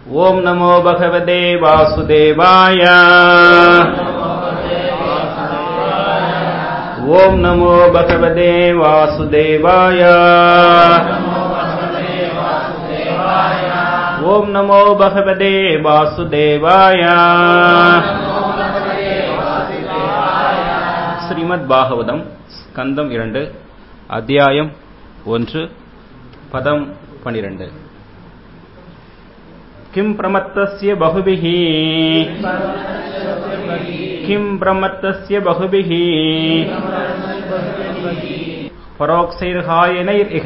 ओम नमो भगवते वासुदेवाय। ओम नमो भगवते वासुदेवाय। ओम नमो भगवते वासुदेवाय। श्रीमद् भागवतम स्कंदम 2 अध्यायम 1 पदम 12। किं प्रमत्तस्य बहुभिः किं प्रमत्तस्य बहुभिः परोक्षैर्हायनैरिह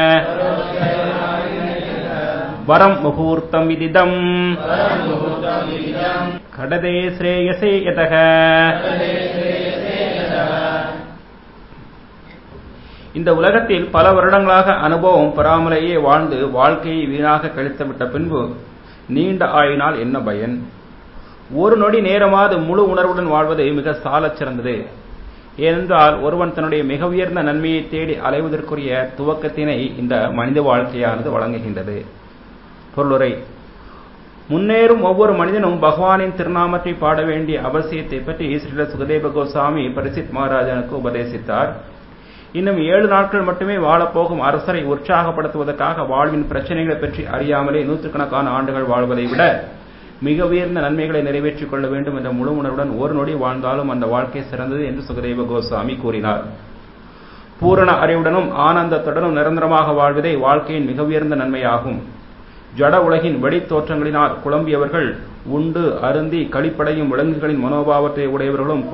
वरं मुहूर्तम् इदिदम् खडदे श्रेयसे यतः। இந்த உலகத்தில் பல வருடங்களாக அனுபவம் பெறாமலேயே வாழ்ந்து வாழ்க்கையை வீணாக கழித்துவிட்ட பின்பு நீண்ட ஆயினால் என்ன பயன்? ஒரு நொடி நேரமாவது முழு உணர்வுடன் வாழ்வது மிக சாலச் சிறந்தது. ஏனென்றால் ஒருவன் தன்னுடைய மிக உயர்ந்த நன்மையை தேடி அலைவதற்குரிய துவக்கத்தினை இந்த மனித வாழ்க்கையானது வழங்குகின்றது. பொருளுரை: முன்னேறும் ஒவ்வொரு மனிதனும் பகவானின் திருநாமத்தை பாட வேண்டிய அவசியத்தை பற்றி ஸ்ரீல சுகதேவ கோஸ்வாமி பரிசித் மகாராஜனுக்கு உபதேசித்தார். இன்னும் 7 நாட்கள் மட்டுமே வாழப்போகும் அரசரை உற்சாகப்படுத்துவதற்காக வாழ்வின் பிரச்சனைகளை பற்றி அறியாமலே நூற்றுக்கணக்கான ஆண்டுகள் வாழ்வதை விட மிக உயர்ந்த நன்மைகளை நிறைவேற்றிக் கொள்ள வேண்டும் என்ற முழு உணர்வுடன் ஒரு நொடி வாழ்ந்தாலும் அந்த வாழ்க்கை சிறந்தது என்று சுகதேவ கோஸ்வாமி கூறினார். பூரண அறிவுடனும் ஆனந்தத்துடனும் நிரந்தரமாக வாழ்வதே வாழ்க்கையின் மிக உயர்ந்த நன்மையாகும். ஜட உலகின் வெளித்தோற்றங்களினால் குழம்பியவர்கள், உண்டு அருந்தி களிப்படையும் விலங்குகளின் மனோபாவத்தை உடையவர்களும்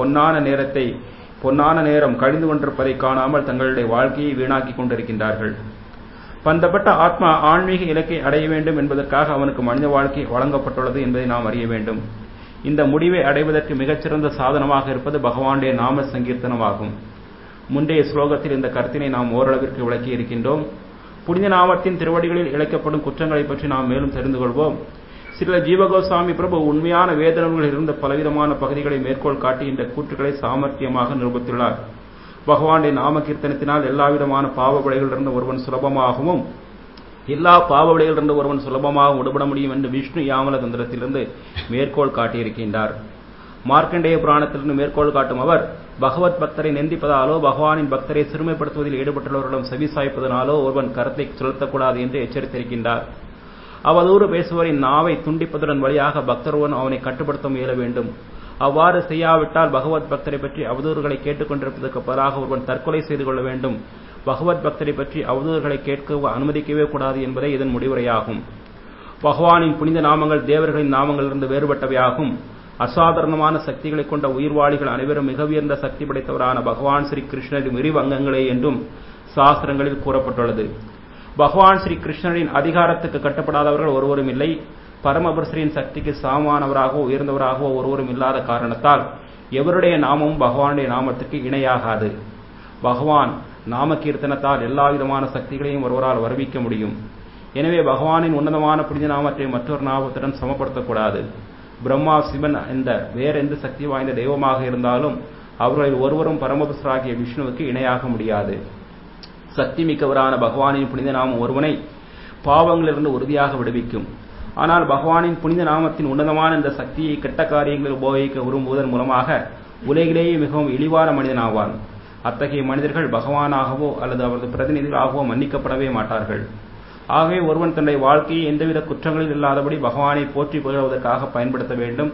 பொன்னான நேரம் கழிந்து கொண்டிருப்பதை காணாமல் தங்களுடைய வாழ்க்கையை வீணாக்கிக் கொண்டிருக்கின்றார்கள். பந்தப்பட்ட ஆத்மா ஆன்மீக இலக்கை அடைய வேண்டும் என்பதற்காக அவனுக்கு மனித வாழ்க்கை வழங்கப்பட்டுள்ளது என்பதை நாம் அறிய வேண்டும். இந்த முடிவை அடைவதற்கு மிகச்சிறந்த சாதனமாக இருப்பது பகவானுடைய நாம சங்கீர்த்தனமாகும். முந்தைய ஸ்லோகத்தில் இந்த கருத்தினை நாம் ஓரளவிற்கு விளக்கி இருக்கின்றோம். புனித நாமத்தின் திருவடிகளில் இழைக்கப்படும் குற்றங்களை பற்றி நாம் மேலும் தெரிந்து கொள்வோம். ஸ்ரீல ஜீவகோஸ்வாமி பிரபு உண்மையான வேதனங்களில் இருந்த பலவிதமான பகுதிகளை மேற்கோள் காட்டி இந்த கூற்றுக்களை சாமர்த்தியமாக நிரூபித்துள்ளார். பகவானுடைய நாம கீர்த்தனத்தினால் எல்லாவிதமான பாவ விளைகளிலிருந்து ஒருவன் சுலபமாகவும் எல்லா பாவ விளைகளிலிருந்து ஒருவன் சுலபமாக விடுபட முடியும் என்று விஷ்ணு யாமல தந்திரத்திலிருந்து மேற்கோள் காட்டியிருக்கின்றார். மார்க்கண்டேய புராணத்திலிருந்து மேற்கோள் காட்டும் அவர், பகவத் பக்தரை நிந்திப்பதாலோ பகவானின் பக்தரை சிறுமைப்படுத்துவதில் ஈடுபட்டுள்ளவர்களிடம் செவிசாய்ப்பதனாலோ ஒருவன் கருத்தை செலுத்தக்கூடாது என்று எச்சரித்திருக்கின்றார். அவதூறு பேசுவரின் நாவை துண்டிப்பதுடன் வழியாக பக்தருவன் அவனை கட்டுப்படுத்த முயல வேண்டும். அவ்வாறு செய்யாவிட்டால் பகவத் பக்தரை பற்றி அவதூறுகளை கேட்டுக் கொண்டிருப்பதற்கு பதிலாக ஒருவன் தற்கொலை செய்து கொள்ள வேண்டும். பகவத் பக்தரை பற்றி அவதூறுகளை கேட்க அனுமதிக்கவே கூடாது என்பதே இதன் முடிவுரையாகும். பகவானின் புனித நாமங்கள் தேவர்களின் நாமங்களிலிருந்து வேறுபட்டவையாகும். அசாதாரணமான சக்திகளை கொண்ட உயிர்வாளிகள் அனைவரும் மிக உயர்ந்த சக்தி படைத்தவரான பகவான் ஸ்ரீ கிருஷ்ணரின் விரிவு அங்கங்களே என்றும் சாஸ்திரங்களில் கூறப்பட்டுள்ளது. பகவான் ஸ்ரீ கிருஷ்ணரின் அதிகாரத்துக்கு கட்டுப்படாதவர்கள் ஒருவரும் இல்லை. பரமபுருஷரின் சக்திக்கு சமமானவராகவோ உயர்ந்தவராகவோ ஒருவரும் இல்லாத காரணத்தால் எவருடைய நாமமும் பகவானுடைய நாமத்துக்கு இணையாகாது. பகவான் நாம கீர்த்தனத்தால் எல்லா விதமான சக்திகளையும் ஒருவரால் வருவிக்க முடியும். எனவே பகவானின் உன்னதமான புனித நாமத்தை மற்றொரு நாமத்துடன் சமப்படுத்தக்கூடாது. பிரம்மா, சிவன் வேறெந்த சக்தி வாய்ந்த தெய்வமாக இருந்தாலும் அவர்களில் ஒருவரும் பரமபுருஷராகிய விஷ்ணுவுக்கு இணையாக முடியாது. சக்தி மிக்கவரான பகவானின் புனித நாமம் ஒருவனை பாவங்களிலிருந்து உறுதியாக விடுவிக்கும். ஆனால் பகவானின் புனித நாமத்தின் உன்னதமான இந்த சக்தியை கெட்ட காரியங்களில் உபயோகிக்க விரும்புவதன் மூலமாக உலகிலேயே மிகவும் இழிவான மனிதனாவான். அத்தகைய மனிதர்கள் பகவானாகவோ அல்லது அவரது பிரதிநிதிகளாகவோ மன்னிக்கப்படவே மாட்டார்கள். ஆகவே ஒருவன் தன்னுடைய வாழ்க்கையை எந்தவித குற்றங்களில் இல்லாதபடி பகவானை போற்றி புகழ்வதற்காக பயன்படுத்த வேண்டும்.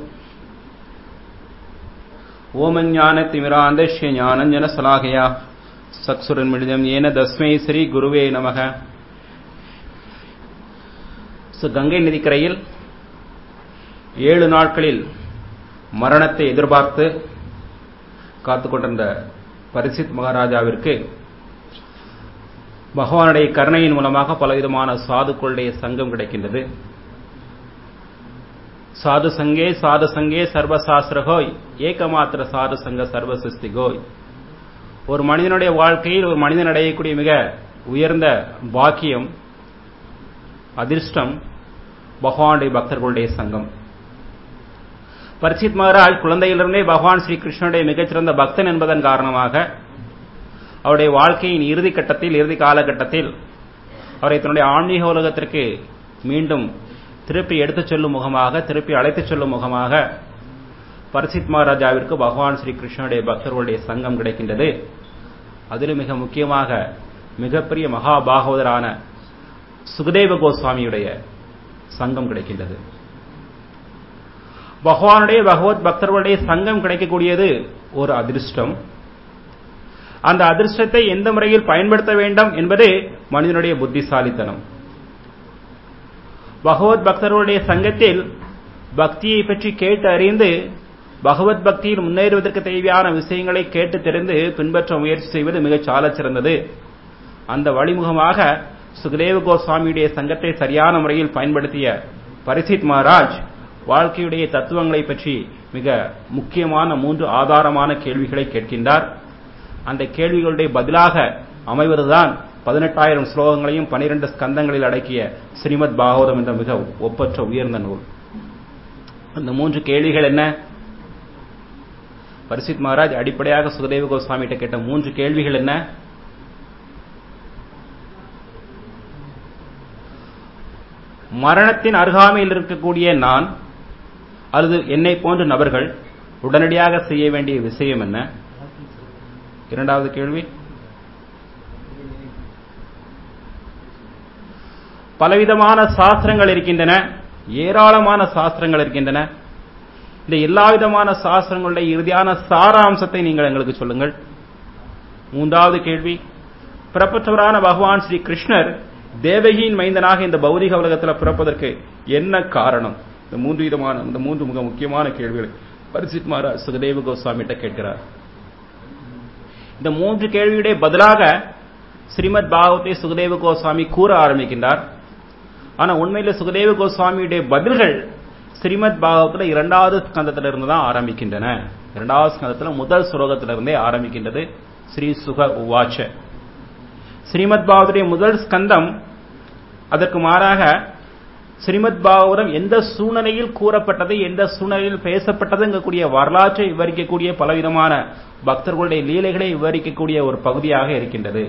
ஓமஞான திமிராந்தஸ்ய ஞானஞ்சன சலாகயா சக்சுரன்மிழிதம் ஏன தஸ்மை ஸ்ரீ குருவே நமக. கங்கை நதிக்கரையில் 7 நாட்களில் மரணத்தை எதிர்பார்த்து காத்துக்கொண்டிருந்த பரிசித் மகாராஜாவிற்கு பகவானுடைய கருணையின் மூலமாக பலவிதமான சாதுக்களுடைய சங்கம் கிடைக்கின்றது. சாது சங்கே சர்வசாஸ்திரகோய் ஏகமாத்திர சாது சங்க சர்வசிஸ்திகோய். ஒரு மனிதனுடைய வாழ்க்கையில் ஒரு மனிதன் அடையக்கூடிய மிக உயர்ந்த பாக்கியம், அதிர்ஷ்டம் பகவானுடைய பக்தர்களுடைய சங்கம். பரிசித் மகாராஜ் குழந்தையிலிருந்தே பகவான் ஸ்ரீ கிருஷ்ணனுடைய மிகச்சிறந்த பக்தன் என்பதன் காரணமாக அவருடைய வாழ்க்கையின் இறுதி காலகட்டத்தில் அவரை தன்னுடைய ஆன்மீக உலகத்திற்கு மீண்டும் திருப்பி எடுத்துச் செல்லும் முகமாக, திருப்பி அழைத்துச் செல்லும் முகமாக பரிசித் மகாராஜாவிற்கு பகவான் ஸ்ரீ கிருஷ்ணனுடைய பக்தர்களுடைய சங்கம் கிடைக்கின்றது. அதிலும் மிக முக்கியமாக மிகப்பெரிய மகாபாகவதரான சுகதேவ கோஸ்வாமியுடைய சங்கம் கிடைக்கின்றது. பகவானுடைய பகவத் பக்தர்களுடைய சங்கம் கிடைக்கக்கூடியது ஒரு அதிர்ஷ்டம். அந்த அதிர்ஷ்டத்தை எந்த முறையில் பயன்படுத்த வேண்டும் என்பதே மனிதனுடைய புத்திசாலித்தனம். பகவத் பக்தர்களுடைய சங்கத்தில் பக்தியை பற்றி கேட்டு அறிந்து பகவத் பக்தியில் முன்னேறுவதற்கு தேவையான விஷயங்களை கேட்டு தெரிந்து பின்பற்ற முயற்சி செய்வது மிகச் சாலச் சிறந்தது. அந்த வழிமுகமாக சுகதேவ கோஸ்வாமியுடைய சங்கத்தை சரியான முறையில் பயன்படுத்திய பரிசித் மகாராஜ் வாழ்க்கையுடைய தத்துவங்களை பற்றி மிக முக்கியமான 3 ஆதாரமான கேள்விகளை கேட்கின்றார். அந்த கேள்விகளுடைய பதிலாக அமைவதுதான் 18,000 ஸ்லோகங்களையும் 12 ஸ்கந்தங்களில் அடக்கிய ஸ்ரீமத் பாகவதம் என்ற மிக ஒப்பற்ற உயர்ந்த நூல். அந்த 3 கேள்விகள் என்ன? பரிசித் மகாராஜ் அடிப்படையாக சுகதேவ கோஸ்வாமிகிட்ட கேட்ட 3 கேள்விகள் என்ன? மரணத்தின் அருகாமையில் இருக்கக்கூடிய நான் அல்லது என்னை போன்ற நபர்கள் உடனடியாக செய்ய வேண்டிய விஷயம் என்ன? இரண்டாவது கேள்வி, பலவிதமான சாஸ்திரங்கள் இருக்கின்றன, ஏராளமான சாஸ்திரங்கள் இருக்கின்றன. இந்த எல்லா விதமான சாஸ்திரங்களுடைய இறுதியான சாராம்சத்தை நீங்கள் எங்களுக்கு சொல்லுங்கள். மூன்றாவது கேள்வி, பிறப்பற்றவரான பகவான் ஸ்ரீ கிருஷ்ணர் தேவகியின் மைந்தனாக இந்த பௌதிக உலகத்தில் பிறப்பதற்கு என்ன காரணம்? இந்த 3 மிக முக்கியமான கேள்விகளை பரிசித் மகாராஜ் சுகதேவ கோஸ்வாமிகிட்ட கேட்கிறார். இந்த 3 கேள்வியுடைய பதிலாக ஸ்ரீமத் பாகவத்தை சுகதேவ கோஸ்வாமி கூற ஆரம்பிக்கின்றார். ஆனா உண்மையில் சுகதேவ கோஸ்வாமியுடைய பதில்கள் ஸ்ரீமத் பாகவத்தில் 2வது ஸ்கந்தத்திலிருந்து தான் ஆரம்பிக்கின்றன. 2வது ஸ்கந்தத்தில் முதல் ஸ்லோகத்திலிருந்தே ஆரம்பிக்கின்றது. ஸ்ரீ சுக உவாச்ச. ஸ்ரீமத் பாகவத்துடைய முதல் ஸ்கந்தம் அதற்கு மாறாக ஸ்ரீமத் பாகவதம் எந்த சூழ்நிலையில் கூறப்பட்டது, எந்த சூழ்நிலையில் பேசப்பட்டதுங்கக்கூடிய வரலாற்றை விவரிக்கக்கூடிய பலவிதமான பக்தர்களுடைய லீலைகளை விவரிக்கக்கூடிய ஒரு பகுதியாக இருக்கின்றது.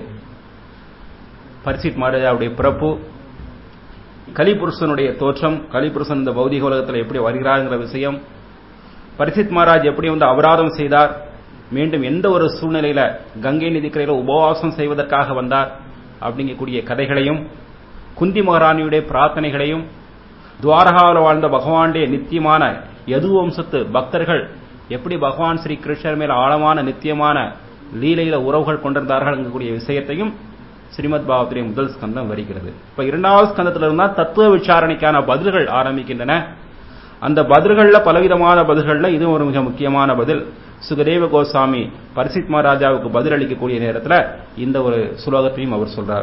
பரிசித் மகாராஜாவுடைய பிறப்பு, கலிபுருஷனுடைய தோற்றம், கலிபுருஷன் இந்த பௌதிக உலகத்தில் எப்படி வருகிறார்ங்கிற விஷயம், பரிசித் மகாராஜ் எப்படி அபராதம் செய்தார், மீண்டும் எந்த ஒரு சூழ்நிலையில கங்கை நதிக்கரையில உபவாசம் செய்வதற்காக வந்தார் அப்படிங்கக்கூடிய கதைகளையும், குந்தி மகாராணியுடைய பிரார்த்தனைகளையும், துவாரகாவில் வாழ்ந்த பகவானுடைய நித்தியமான யது வம்சத்து பக்தர்கள் எப்படி பகவான் ஸ்ரீ கிருஷ்ணர் மேல் ஆழமான நித்தியமான லீலையில உறவுகள் கொண்டிருந்தார்கள் என்கக்கூடிய விஷயத்தையும் ஸ்ரீமத் பாகவத்துடைய முதல் ஸ்கந்தம் வருகிறது. இப்ப 2வது ஸ்கந்தத்திலிருந்து தான் தத்துவ விசாரணைக்கான பதில்கள் ஆரம்பிக்கின்றன. அந்த பதில்கள்ல பலவிதமான பதில்கள்ல இது ஒரு மிக முக்கியமான பதில். சுகதேவ கோஸ்வாமி பரிசித் மகாராஜாவுக்கு பதில் அளிக்கக்கூடிய நேரத்தில் இந்த ஒரு ஸ்லோகத்தையும் அவர் சொல்றார்.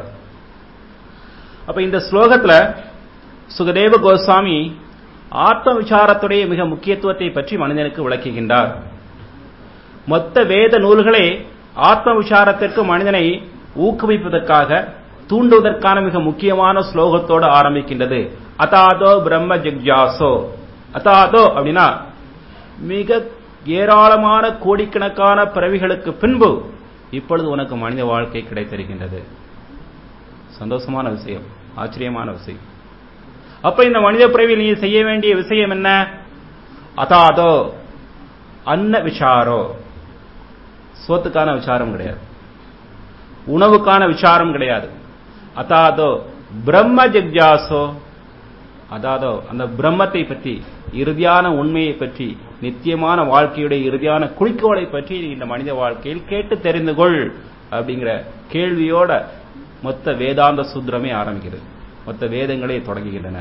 அப்ப இந்த ஸ்லோகத்துல சுகதேவ கோஸ்வாமி ஆத்ம விசாரத்துடைய மிக முக்கியத்துவத்தை பற்றி மனிதனுக்கு விளக்குகின்றார். மொத்த வேத நூல்களே ஆத்ம விசாரத்திற்கு மனிதனை ஊக்குவிப்பதற்காக தூண்டுவதற்கான மிக முக்கியமான ஸ்லோகத்தோடு ஆரம்பிக்கின்றது. அதாதோ பிரம்ம ஜிக்யாசோ. அதாதோ அப்படின்னா மிக ஏராளமான கோடிக்கணக்கான பிறவிகளுக்கு பின்பு இப்பொழுது உனக்கு மனித வாழ்க்கை கிடைத்திருக்கின்றது. சந்தோஷமான விஷயம், ஆச்சரியமான விஷயம். அப்ப இந்த மனித பிறவியில் நீ செய்ய வேண்டிய விஷயம் என்ன? அதாதோ அன்ன விசாரோ. சோத்துக்கான விசாரம் கிடையாது, உணவுக்கான விசாரம் கிடையாது. அதாதோ பிரம்ம ஜிக்யாசோ. அதாதோ அந்த பிரம்மத்தை பற்றி, இறுதியான உண்மையை பற்றி, நித்தியமான வாழ்க்கையுடைய இறுதியான குறிக்கோளை பற்றி இந்த மனித வாழ்க்கையில் கேட்டு தெரிந்து கொள் அப்படிங்கிற கேள்வியோட மொத்த வேதாந்த சூத்திரமே ஆரம்பிக்கிறது. மொத்த வேதங்களே தொடங்குகின்றன.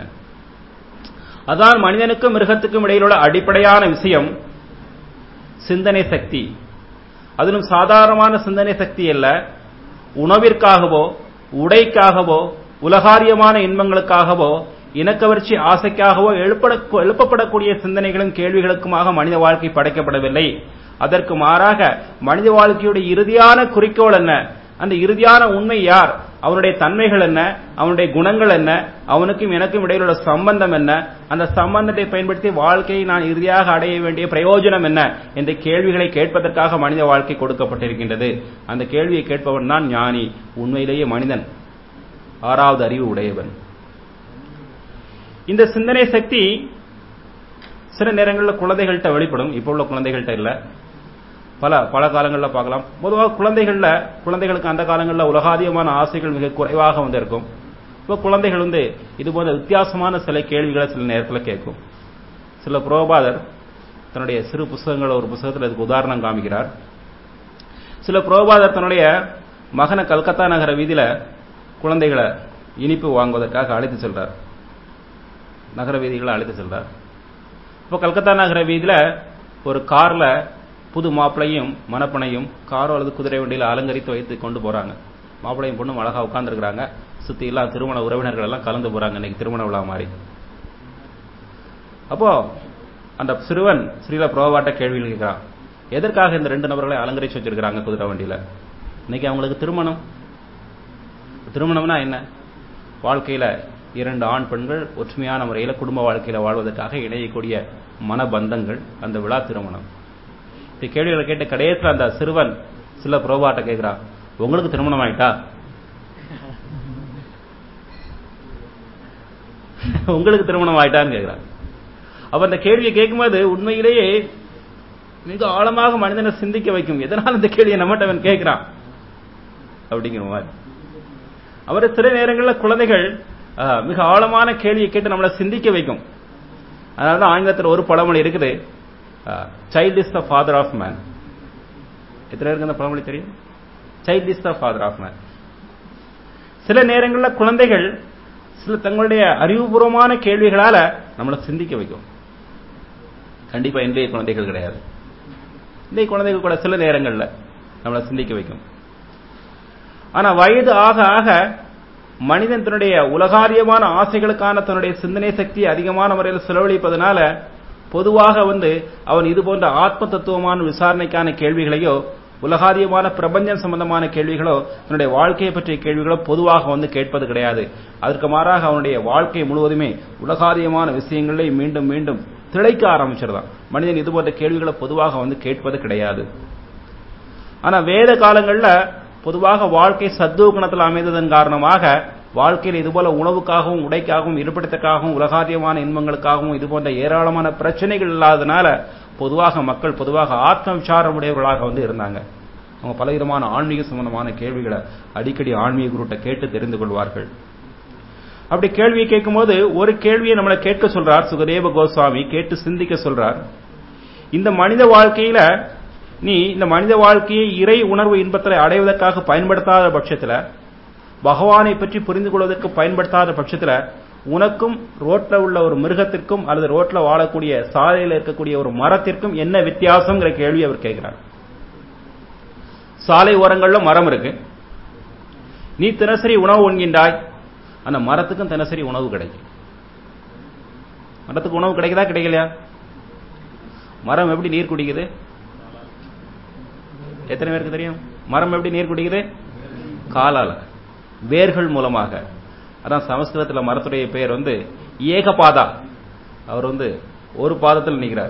அதான் மனிதனுக்கும் மிருகத்துக்கும் இடையிலுள்ள அடிப்படையான விஷயம் சிந்தனை சக்தி. அதிலும் சாதாரணமான சிந்தனை சக்தி அல்ல. உணவிற்காகவோ, உடைக்காகவோ, உலகாரியமான இன்பங்களுக்காகவோ, இனக்கவர்ச்சி ஆசைக்காகவோ எழுப்பப்படக்கூடிய சிந்தனைகளும் கேள்விகளுக்குமாக மனித வாழ்க்கை படைக்கப்படவில்லை. அதற்கு மாறாக மனித வாழ்க்கையுடைய இறுதியான குறிக்கோள் என்ன, அந்த இறுதியான உண்மை யார், அவனுடைய தன்மைகள் என்ன, அவனுடைய குணங்கள் என்ன, அவனுக்கும் எனக்கும் இடையிலுள்ள சம்பந்தம் என்ன, அந்த சம்பந்தத்தை பயன்படுத்தி வாழ்க்கையை நான் இறுதியாக அடைய வேண்டிய பிரயோஜனம் என்ன என்ற கேள்விகளை கேட்பதற்காக மனித வாழ்க்கை கொடுக்கப்பட்டிருக்கின்றது. அந்த கேள்வியை கேட்பவன் தான் ஞானி, உண்மையிலேயே மனிதன் 6வது அறிவு உடையவன். இந்த சிந்தனை சக்தி சில நேரங்களில் குழந்தைகள்கிட்ட வெளிப்படும். இப்போ உள்ள குழந்தைகள்கிட்ட இல்ல, பல காலங்களில் பார்க்கலாம். பொதுவாக குழந்தைகளுக்கு அந்த காலங்களில் உலகாதியமான ஆசைகள் மிக குறைவாக இருக்கும். இப்போ குழந்தைகள் இது போன்ற வித்தியாசமான சில கேள்விகளை சில நேரத்தில் கேட்கும். சில புரோபாதர் தன்னுடைய சிறு புத்தகங்கள் ஒரு புத்தகத்தில் இதுக்கு உதாரணம் காமிக்கிறார். சில புரோபாதர் தன்னுடைய மகனை கல்கத்தா நகர வீதியில குழந்தைகளை இனிப்பு வாங்குவதற்காக அழைத்து செல்றார். நகர வீதிகளை அழைத்து செல்றார். இப்போ கல்கத்தா நகர வீதியில ஒரு கார்ல புது மாப்பிளையும் மணப்பனையும் காரோ அல்லது குதிரை வண்டியில் அலங்கரித்து வைத்து கொண்டு போறாங்க. மாப்பிளையும் பொண்ணும் அழகா உட்கார்ந்துருக்கிறாங்க. சுத்தி எல்லாம் திருமண உறவினர்கள் எல்லாம் கலந்து போறாங்க. இன்னைக்கு திருமண விழா மாதிரி. அப்போ அந்த சிறுவன் ஸ்ரீல புரோபாட்ட கேள்வி கேட்கிறான், எதற்காக இந்த 2 நபர்களை அலங்கரிச்சு வச்சிருக்கிறாங்க குதிரை வண்டியில? இன்னைக்கு அவங்களுக்கு திருமணம்னா என்ன? வாழ்க்கையில 2 ஆண் பெண்கள் ஒற்றுமையான முறையில குடும்ப வாழ்க்கையில வாழ்வதற்காக இணையக்கூடிய மனபந்தங்கள், அந்த விழா திருமணம். இந்த கேள்விகளை கேட்ட கடைசியில் அந்த சிறுவன் சில புரோபாட்ட கேட்கிறான், உங்களுக்கு திருமணம் ஆயிட்டா? உங்களுக்கு திருமணம் ஆயிட்டான்னு கேட்கிறான். அப்ப அந்த கேள்வியை கேட்கும்போது உண்மையிலேயே மிக ஆழமாக மனிதனை சிந்திக்க வைக்கும். எதனால் இந்த கேள்வியை நம்மகிட்ட அவன் கேட்கிறான் அப்படிங்கிற மாதிரி. அவர் சில நேரங்களில் குழந்தைகள் மிக ஆழமான கேள்வியை கேட்டு நம்மளை சிந்திக்க வைக்கும். அதனாலதான் ஆங்கிலத்தில் ஒரு பழமொழி இருக்குது, child is the father of man. எத்தனை பேருக்கு அந்த பழமொழி தெரியும்? Child is the father of man. சில நேரங்களில் குழந்தைகள் சில தங்களுடைய அறிவுபூர்வமான கேள்விகளால நம்மளை சிந்திக்க வைக்கும். கண்டிப்பா இன்றைய குழந்தைகள் கிடையாது. இன்றைய குழந்தைகள் கூட சில நேரங்களில் நம்மளை சிந்திக்க வைக்கும். ஆனா வயது ஆக ஆக மனிதன் தன்னுடைய உலகாரியமான ஆசைகளுக்கான தன்னுடைய சிந்தனை சக்தி அதிகமான முறையில் செலவழிப்பதனால பொதுவாக அவன் இது போன்ற ஆத்ம தத்துவமான விசாரணைக்கான கேள்விகளையோ உலகாரியமான பிரபஞ்சம் சம்பந்தமான கேள்விகளோ தன்னுடைய வாழ்க்கையை பற்றிய கேள்விகளோ பொதுவாக கேட்பது கிடையாது. அதற்கு மாறாக அவனுடைய வாழ்க்கை முழுவதுமே உலகாரியமான விஷயங்களை மீண்டும் மீண்டும் திளைக்க ஆரம்பிச்சிருந்தான். மனிதன் இது போன்ற கேள்விகளை பொதுவாக கேட்பது கிடையாது. ஆனா வேத காலங்கள்ல பொதுவாக வாழ்க்கை சத்துவ குணத்தில் அமைந்ததன் காரணமாக வாழ்க்கையில் இதுபோல உணவுக்காகவும் உடைக்காகவும் இருப்பிடத்துக்காகவும் உலகாரியமான இன்பங்களுக்காகவும் இது போன்ற ஏராளமான பிரச்சனைகள் இல்லாதனால மக்கள் பொதுவாக ஆத்ம விசாரம் உடையவர்களாக இருந்தாங்க. அவங்க பலவிதமான ஆன்மீக சம்பந்தமான கேள்விகளை அடிக்கடி ஆன்மீக குருட்ட கேட்டு தெரிந்து கொள்வார்கள். அப்படி கேள்வியை கேட்கும்போது ஒரு கேள்வியை நம்மளை கேட்க சொல்றார் சுகதேவ கோஸ்வாமி, கேட்டு சிந்திக்க சொல்றார். இந்த மனித வாழ்க்கையில நீ இந்த மனித வாழ்க்கையை இறை உணர்வு இன்பத்தில் அடைவதற்காக பயன்படுத்தாத பட்சத்துல, பகவானை பற்றி புரிந்து கொள்வதற்கு பயன்படுத்தாத பட்சத்துல உனக்கும் ரோட்ல உள்ள ஒரு மிருகத்திற்கும் அல்லது ரோட்ல வாழக்கூடிய சாலையில் இருக்கக்கூடிய ஒரு மரத்திற்கும் என்ன வித்தியாசம்ங்கிற கேள்வி அவர் கேட்கிறார். சாலை ஓரங்கள்ல மரம் இருக்கு, நீ தினசரி உணவு உண்கின்றாய், அந்த மரத்துக்கும் தினசரி உணவு கிடைக்கும். மரத்துக்கு உணவு கிடைக்குதா கிடைக்கலையா? மரம் எப்படி நீர் குடிக்குது? எத்தனை பேருக்கு தெரியும்? மரம் எப்படி நீர் குடிக்குது? காலால, வேர்கள் மூலமாக. அதான் சமஸ்கிருதத்தில் மரத்துடைய பெயர் ஏகபாதா. அவர் ஒரு பாதத்தில் நிற்கிறார்.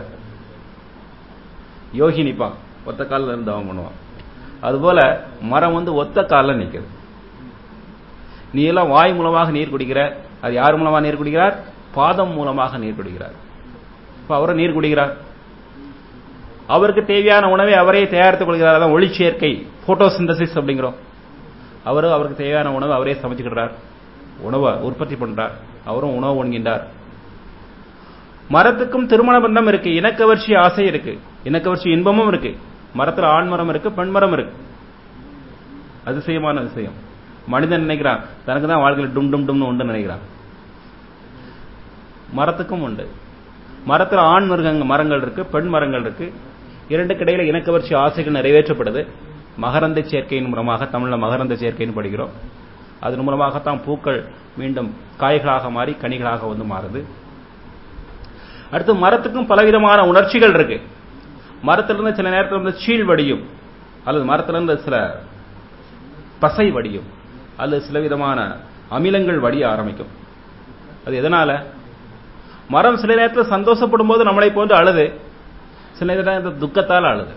யோகி நிப்பான், ஒத்த காலில் இருந்து அவன் பண்ணுவான். அதுபோல மரம் ஒத்த காலில் நிற்குது. நீ எல்லாம் வாய் மூலமாக நீர் குடிக்கிற, அது யார் மூலமாக நீர் குடிக்கிறார்? பாதம் மூலமாக நீர் குடிக்கிறார். இப்ப அவரை நீர் குடிக்கிறார். அவருக்கு தேவையான உணவை அவரே தயாரித்துக் கொள்கிறார். அதான் ஒளிச்சேர்க்கை, போட்டோசிந்தசிஸ் அப்படிங்கிறோம். அவருக்கு தேவையான உணவை அவரே சமைச்சுக்கிறார், உணவை உற்பத்தி பண்றார், அவரும் உணவு உண்கின்றார். மரத்துக்கும் திருமண பந்தம் இருக்கு, இனக்கவர்ச்சி ஆசை இருக்கு, இனக்கவர்ச்சி இன்பமும் இருக்கு. மரத்துல ஆண் மரம் இருக்கு, பெண் மரம் இருக்கு. அதிசயமான விஷயம். மனிதன் நினைக்கிறான் தனக்கு தான் வாழ்க்கையில் டும் டும் டும்னு உண்டு நினைக்கிறான். மரத்துக்கும் உண்டு. மரத்துல ஆண் மரங்கள் இருக்கு, பெண் மரங்கள் இருக்கு. இரண்டுக்கு இடையில இனக்கவர்ச்சி ஆசைகள் நிறைவேற்றப்படுது. மகரந்த சேர்க்கையின் மூலமாக, தமிழ்ல மகரந்த சேர்க்கைன்னு படிக்கிறோம். அதன் மூலமாகத்தான் பூக்கள் மீண்டும் காய்களாக மாறி கனிகளாக மாறுது. அடுத்து மரத்துக்கும் பலவிதமான உணர்ச்சிகள் இருக்கு. மரத்திலிருந்து சில நேரத்தில் சீழ் வடியும், அல்லது மரத்திலிருந்து சில பசை வடியும், அல்லது சில விதமான அமிலங்கள் வடிய ஆரம்பிக்கும். அது எதனால? மரம் சில நேரத்தில் சந்தோஷப்படும் போது நம்மளை போன்று அழுது, சில நேரத்தில் துக்கத்தால் அழுது.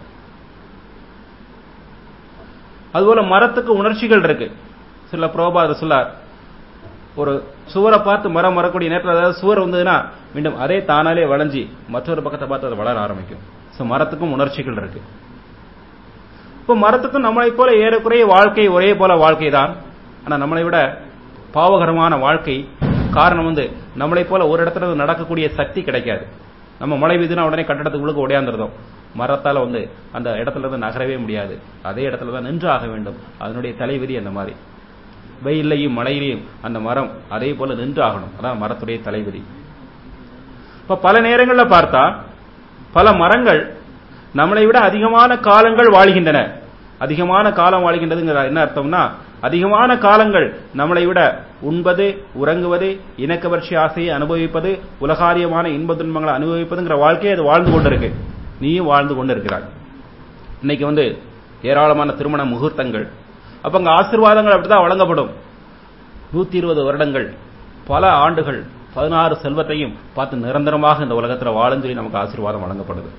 அதுபோல மரத்துக்கு உணர்ச்சிகள் இருக்கு. சில புரோபாதர் சொல்லார், ஒரு சுவரை பார்த்து மரம் வரக்கூடிய நேரத்தில், அதாவது சுவர் வந்ததுன்னா மீண்டும் அதே தானாலே வளைஞ்சி மற்றொரு பக்கத்தை பார்த்து அது வளர ஆரம்பிக்கும். மரத்துக்கும் உணர்ச்சிகள் இருக்கு. இப்போ மரத்துக்கும் நம்மளை போல ஏறக்குறைய வாழ்க்கை ஒரே போல வாழ்க்கை தான். ஆனா நம்மளை விட பாவகரமான வாழ்க்கை. காரணம் நம்மளை போல ஒரு இடத்துல நடக்கக்கூடிய சக்தி கிடைக்காது. நம்ம மழை வீதுனா உடனே கட்டடத்துக்குள்ள ஓடியாந்துருந்தோம். மரத்தால அந்த இடத்துல இருந்து நகரவே முடியாது. அதே இடத்துல தான் நின்று ஆக வேண்டும். அதனுடைய தலைவிதி அந்த மாதிரி. வெயிலையும் மழையிலையும் அந்த மரம் அதே போல நின்று ஆகணும். அதான் மரத்துடைய தலைவிதி. இப்ப பல நேரங்களில் பார்த்தா பல மரங்கள் நம்மளை விட அதிகமான காலங்கள் வாழ்கின்றன. அதிகமான காலம் வாழ்கின்றதுங்கிற என்ன அர்த்தம்னா, அதிகமான காலங்கள் நம்மளை விட உண்பது, உறங்குவது, இனக்கவர்ச்சி ஆசையை அனுபவிப்பது, உலகாரியமான இன்ப துன்பங்களை அனுபவிப்பதுங்கிற வாழ்க்கையை அது வாழ்ந்து கொண்டிருக்கு. நீயும் வாழ்ந்து கொண்டு இருக்கிறாய். இன்னைக்கு ஏராளமான திருமண முகூர்த்தங்கள். அப்ப அங்க ஆசீர்வாதங்கள் அப்படிதான் வழங்கப்படும். 120 வருடங்கள், பல ஆண்டுகள், 16 செல்வத்தையும் பார்த்து நிரந்தரமாக இந்த உலகத்தில் வாழும் சொல்லி நமக்கு ஆசீர்வாதம் வழங்கப்படுது.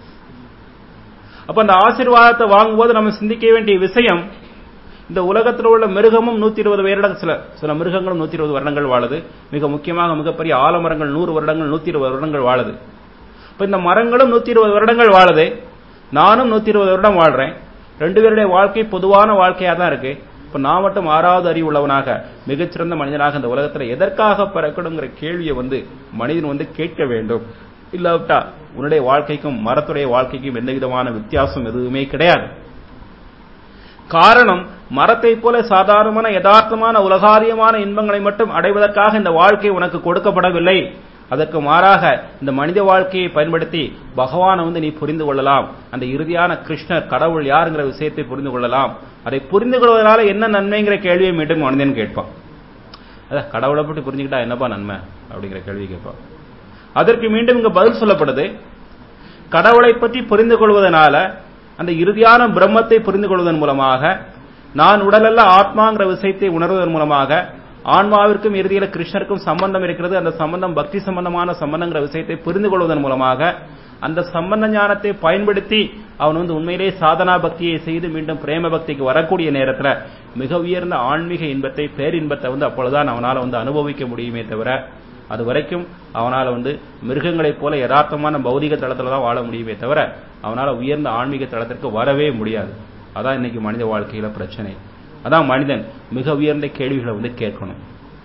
அப்ப அந்த ஆசீர்வாதத்தை வாங்கும்போது நம்ம சிந்திக்க வேண்டிய விஷயம், இந்த உலகத்தில் உள்ள மிருகமும் 120 வருடங்கள், சில மிருகங்களும் 120 வருடங்கள் வாழுது. மிக முக்கியமாக மிகப்பெரிய ஆலமரங்கள் 100 வருடங்கள் 120 வருடங்கள் வாழுது. இப்ப இந்த மரங்களும் 120 வருடங்கள் வாழுது. நானும் 120 வருடம் வாழ்றேன். 2 பேருடைய வாழ்க்கை பொதுவான வாழ்க்கையா தான் இருக்கு. இப்ப நான் மட்டும் 6வது அறிவு உள்ளவனாக மிகச்சிறந்த மனிதனாக இந்த உலகத்தில் எதற்காக பிறக்கணுங்கிற கேள்வியை மனிதன் கேட்க வேண்டும். இல்லாவிட்டா உன்னுடைய வாழ்க்கைக்கும் மரத்துடைய வாழ்க்கைக்கும் எந்த விதமான வித்தியாசம் எதுவுமே கிடையாது. காரணம், மரத்தை போல சாதாரணமான யதார்த்தமான உலகாரியமான இன்பங்களை மட்டும் அடைவதற்காக இந்த வாழ்க்கை உனக்கு கொடுக்கப்படவில்லை. அதற்கு மாறாக இந்த மனித வாழ்க்கையை பயன்படுத்தி பகவானை நீ புரிந்து கொள்ளலாம். அந்த இறுதியான கிருஷ்ணர் கடவுள் யாருங்கிற விஷயத்தை புரிந்து கொள்ளலாம். அதை புரிந்து கொள்வதனால என்ன நன்மைங்கிற கேள்வியை மீண்டும் மனிதன் கேட்பான். அதான் கடவுளை பற்றி புரிஞ்சுக்கிட்டா என்னப்பா நன்மை அப்படிங்கிற கேள்வி கேட்பான். அதற்கு மீண்டும் இங்க பதில் சொல்லப்படுது. கடவுளை பற்றி புரிந்து கொள்வதனால, அந்த இறுதியான பிரம்மத்தை புரிந்து கொள்வதன் மூலமாக, நான் உடலல்ல ஆத்மாங்கிற விஷயத்தை உணர்வதன் மூலமாக, ஆன்மாவிற்கும் இறுதியில கிருஷ்ணருக்கும் சம்பந்தம் இருக்கிறது, அந்த சம்பந்தம் பக்தி சம்பந்தமான சம்பந்தங்கிற விஷயத்தை புரிந்து கொள்வதன் மூலமாக, அந்த சம்பந்த ஞானத்தை பயன்படுத்தி அவன் உண்மையிலே சாதனா பக்தியை செய்து மீண்டும் பிரேம பக்திக்கு வரக்கூடிய நேரத்தில் மிக உயர்ந்த ஆன்மீக இன்பத்தை, பேரின்பத்தை அப்பொழுதுதான் அவனால் அனுபவிக்க முடியுமே தவிர, அது வரைக்கும் அவனால் மிருகங்களைப் போல யதார்த்தமான பௌதிக தளத்துல தான் வாழ முடியுமே தவிர அவனால் உயர்ந்த ஆன்மீக தளத்திற்கு வரவே முடியாது. அதான் இன்னைக்கு மனித வாழ்க்கையில பிரச்சனை. அதான் மனிதன் மிக உயர்ந்த கேள்விகளை கேட்கணும்.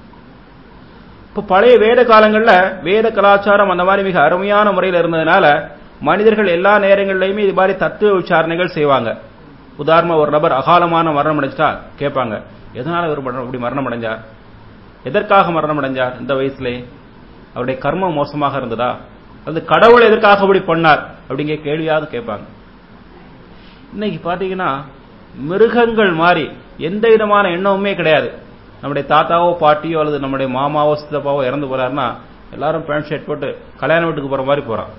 இப்ப பழைய வேத காலங்கள்ல வேத கலாச்சாரம் அந்த மாதிரி மிக அருமையான முறையில் இருந்ததுனால மனிதர்கள் எல்லா நேரங்களிலுமே இது மாதிரி தத்துவ விசாரணைகள் செய்வாங்க. உதாரணமா ஒரு நபர் அகாலமான மரணம் அடைஞ்சிட்டா கேட்பாங்க, எதனால ஒரு அப்படி மரணம் அடைஞ்சார், எதற்காக மரணம் அடைஞ்சார், இந்த வயசுலே அவருடைய கர்மம் மோசமாக இருந்ததா, அது கடவுள் எதற்காக அப்படி பண்ணார் அப்படிங்கிற கேள்வியாவது கேட்பாங்க. இன்னைக்கு பாத்தீங்கன்னா மிருகங்கள் மாதிரி எந்த விதமான எண்ணமுமே கிடையாது. நம்முடைய தாத்தாவோ பாட்டியோ அல்லது நம்முடைய மாமாவோ சித்தப்பாவோ இறந்து போறாருன்னா எல்லாரும் பேண்ட் ஷர்ட் போட்டு கல்யாண வீட்டுக்கு போற மாதிரி போறான்.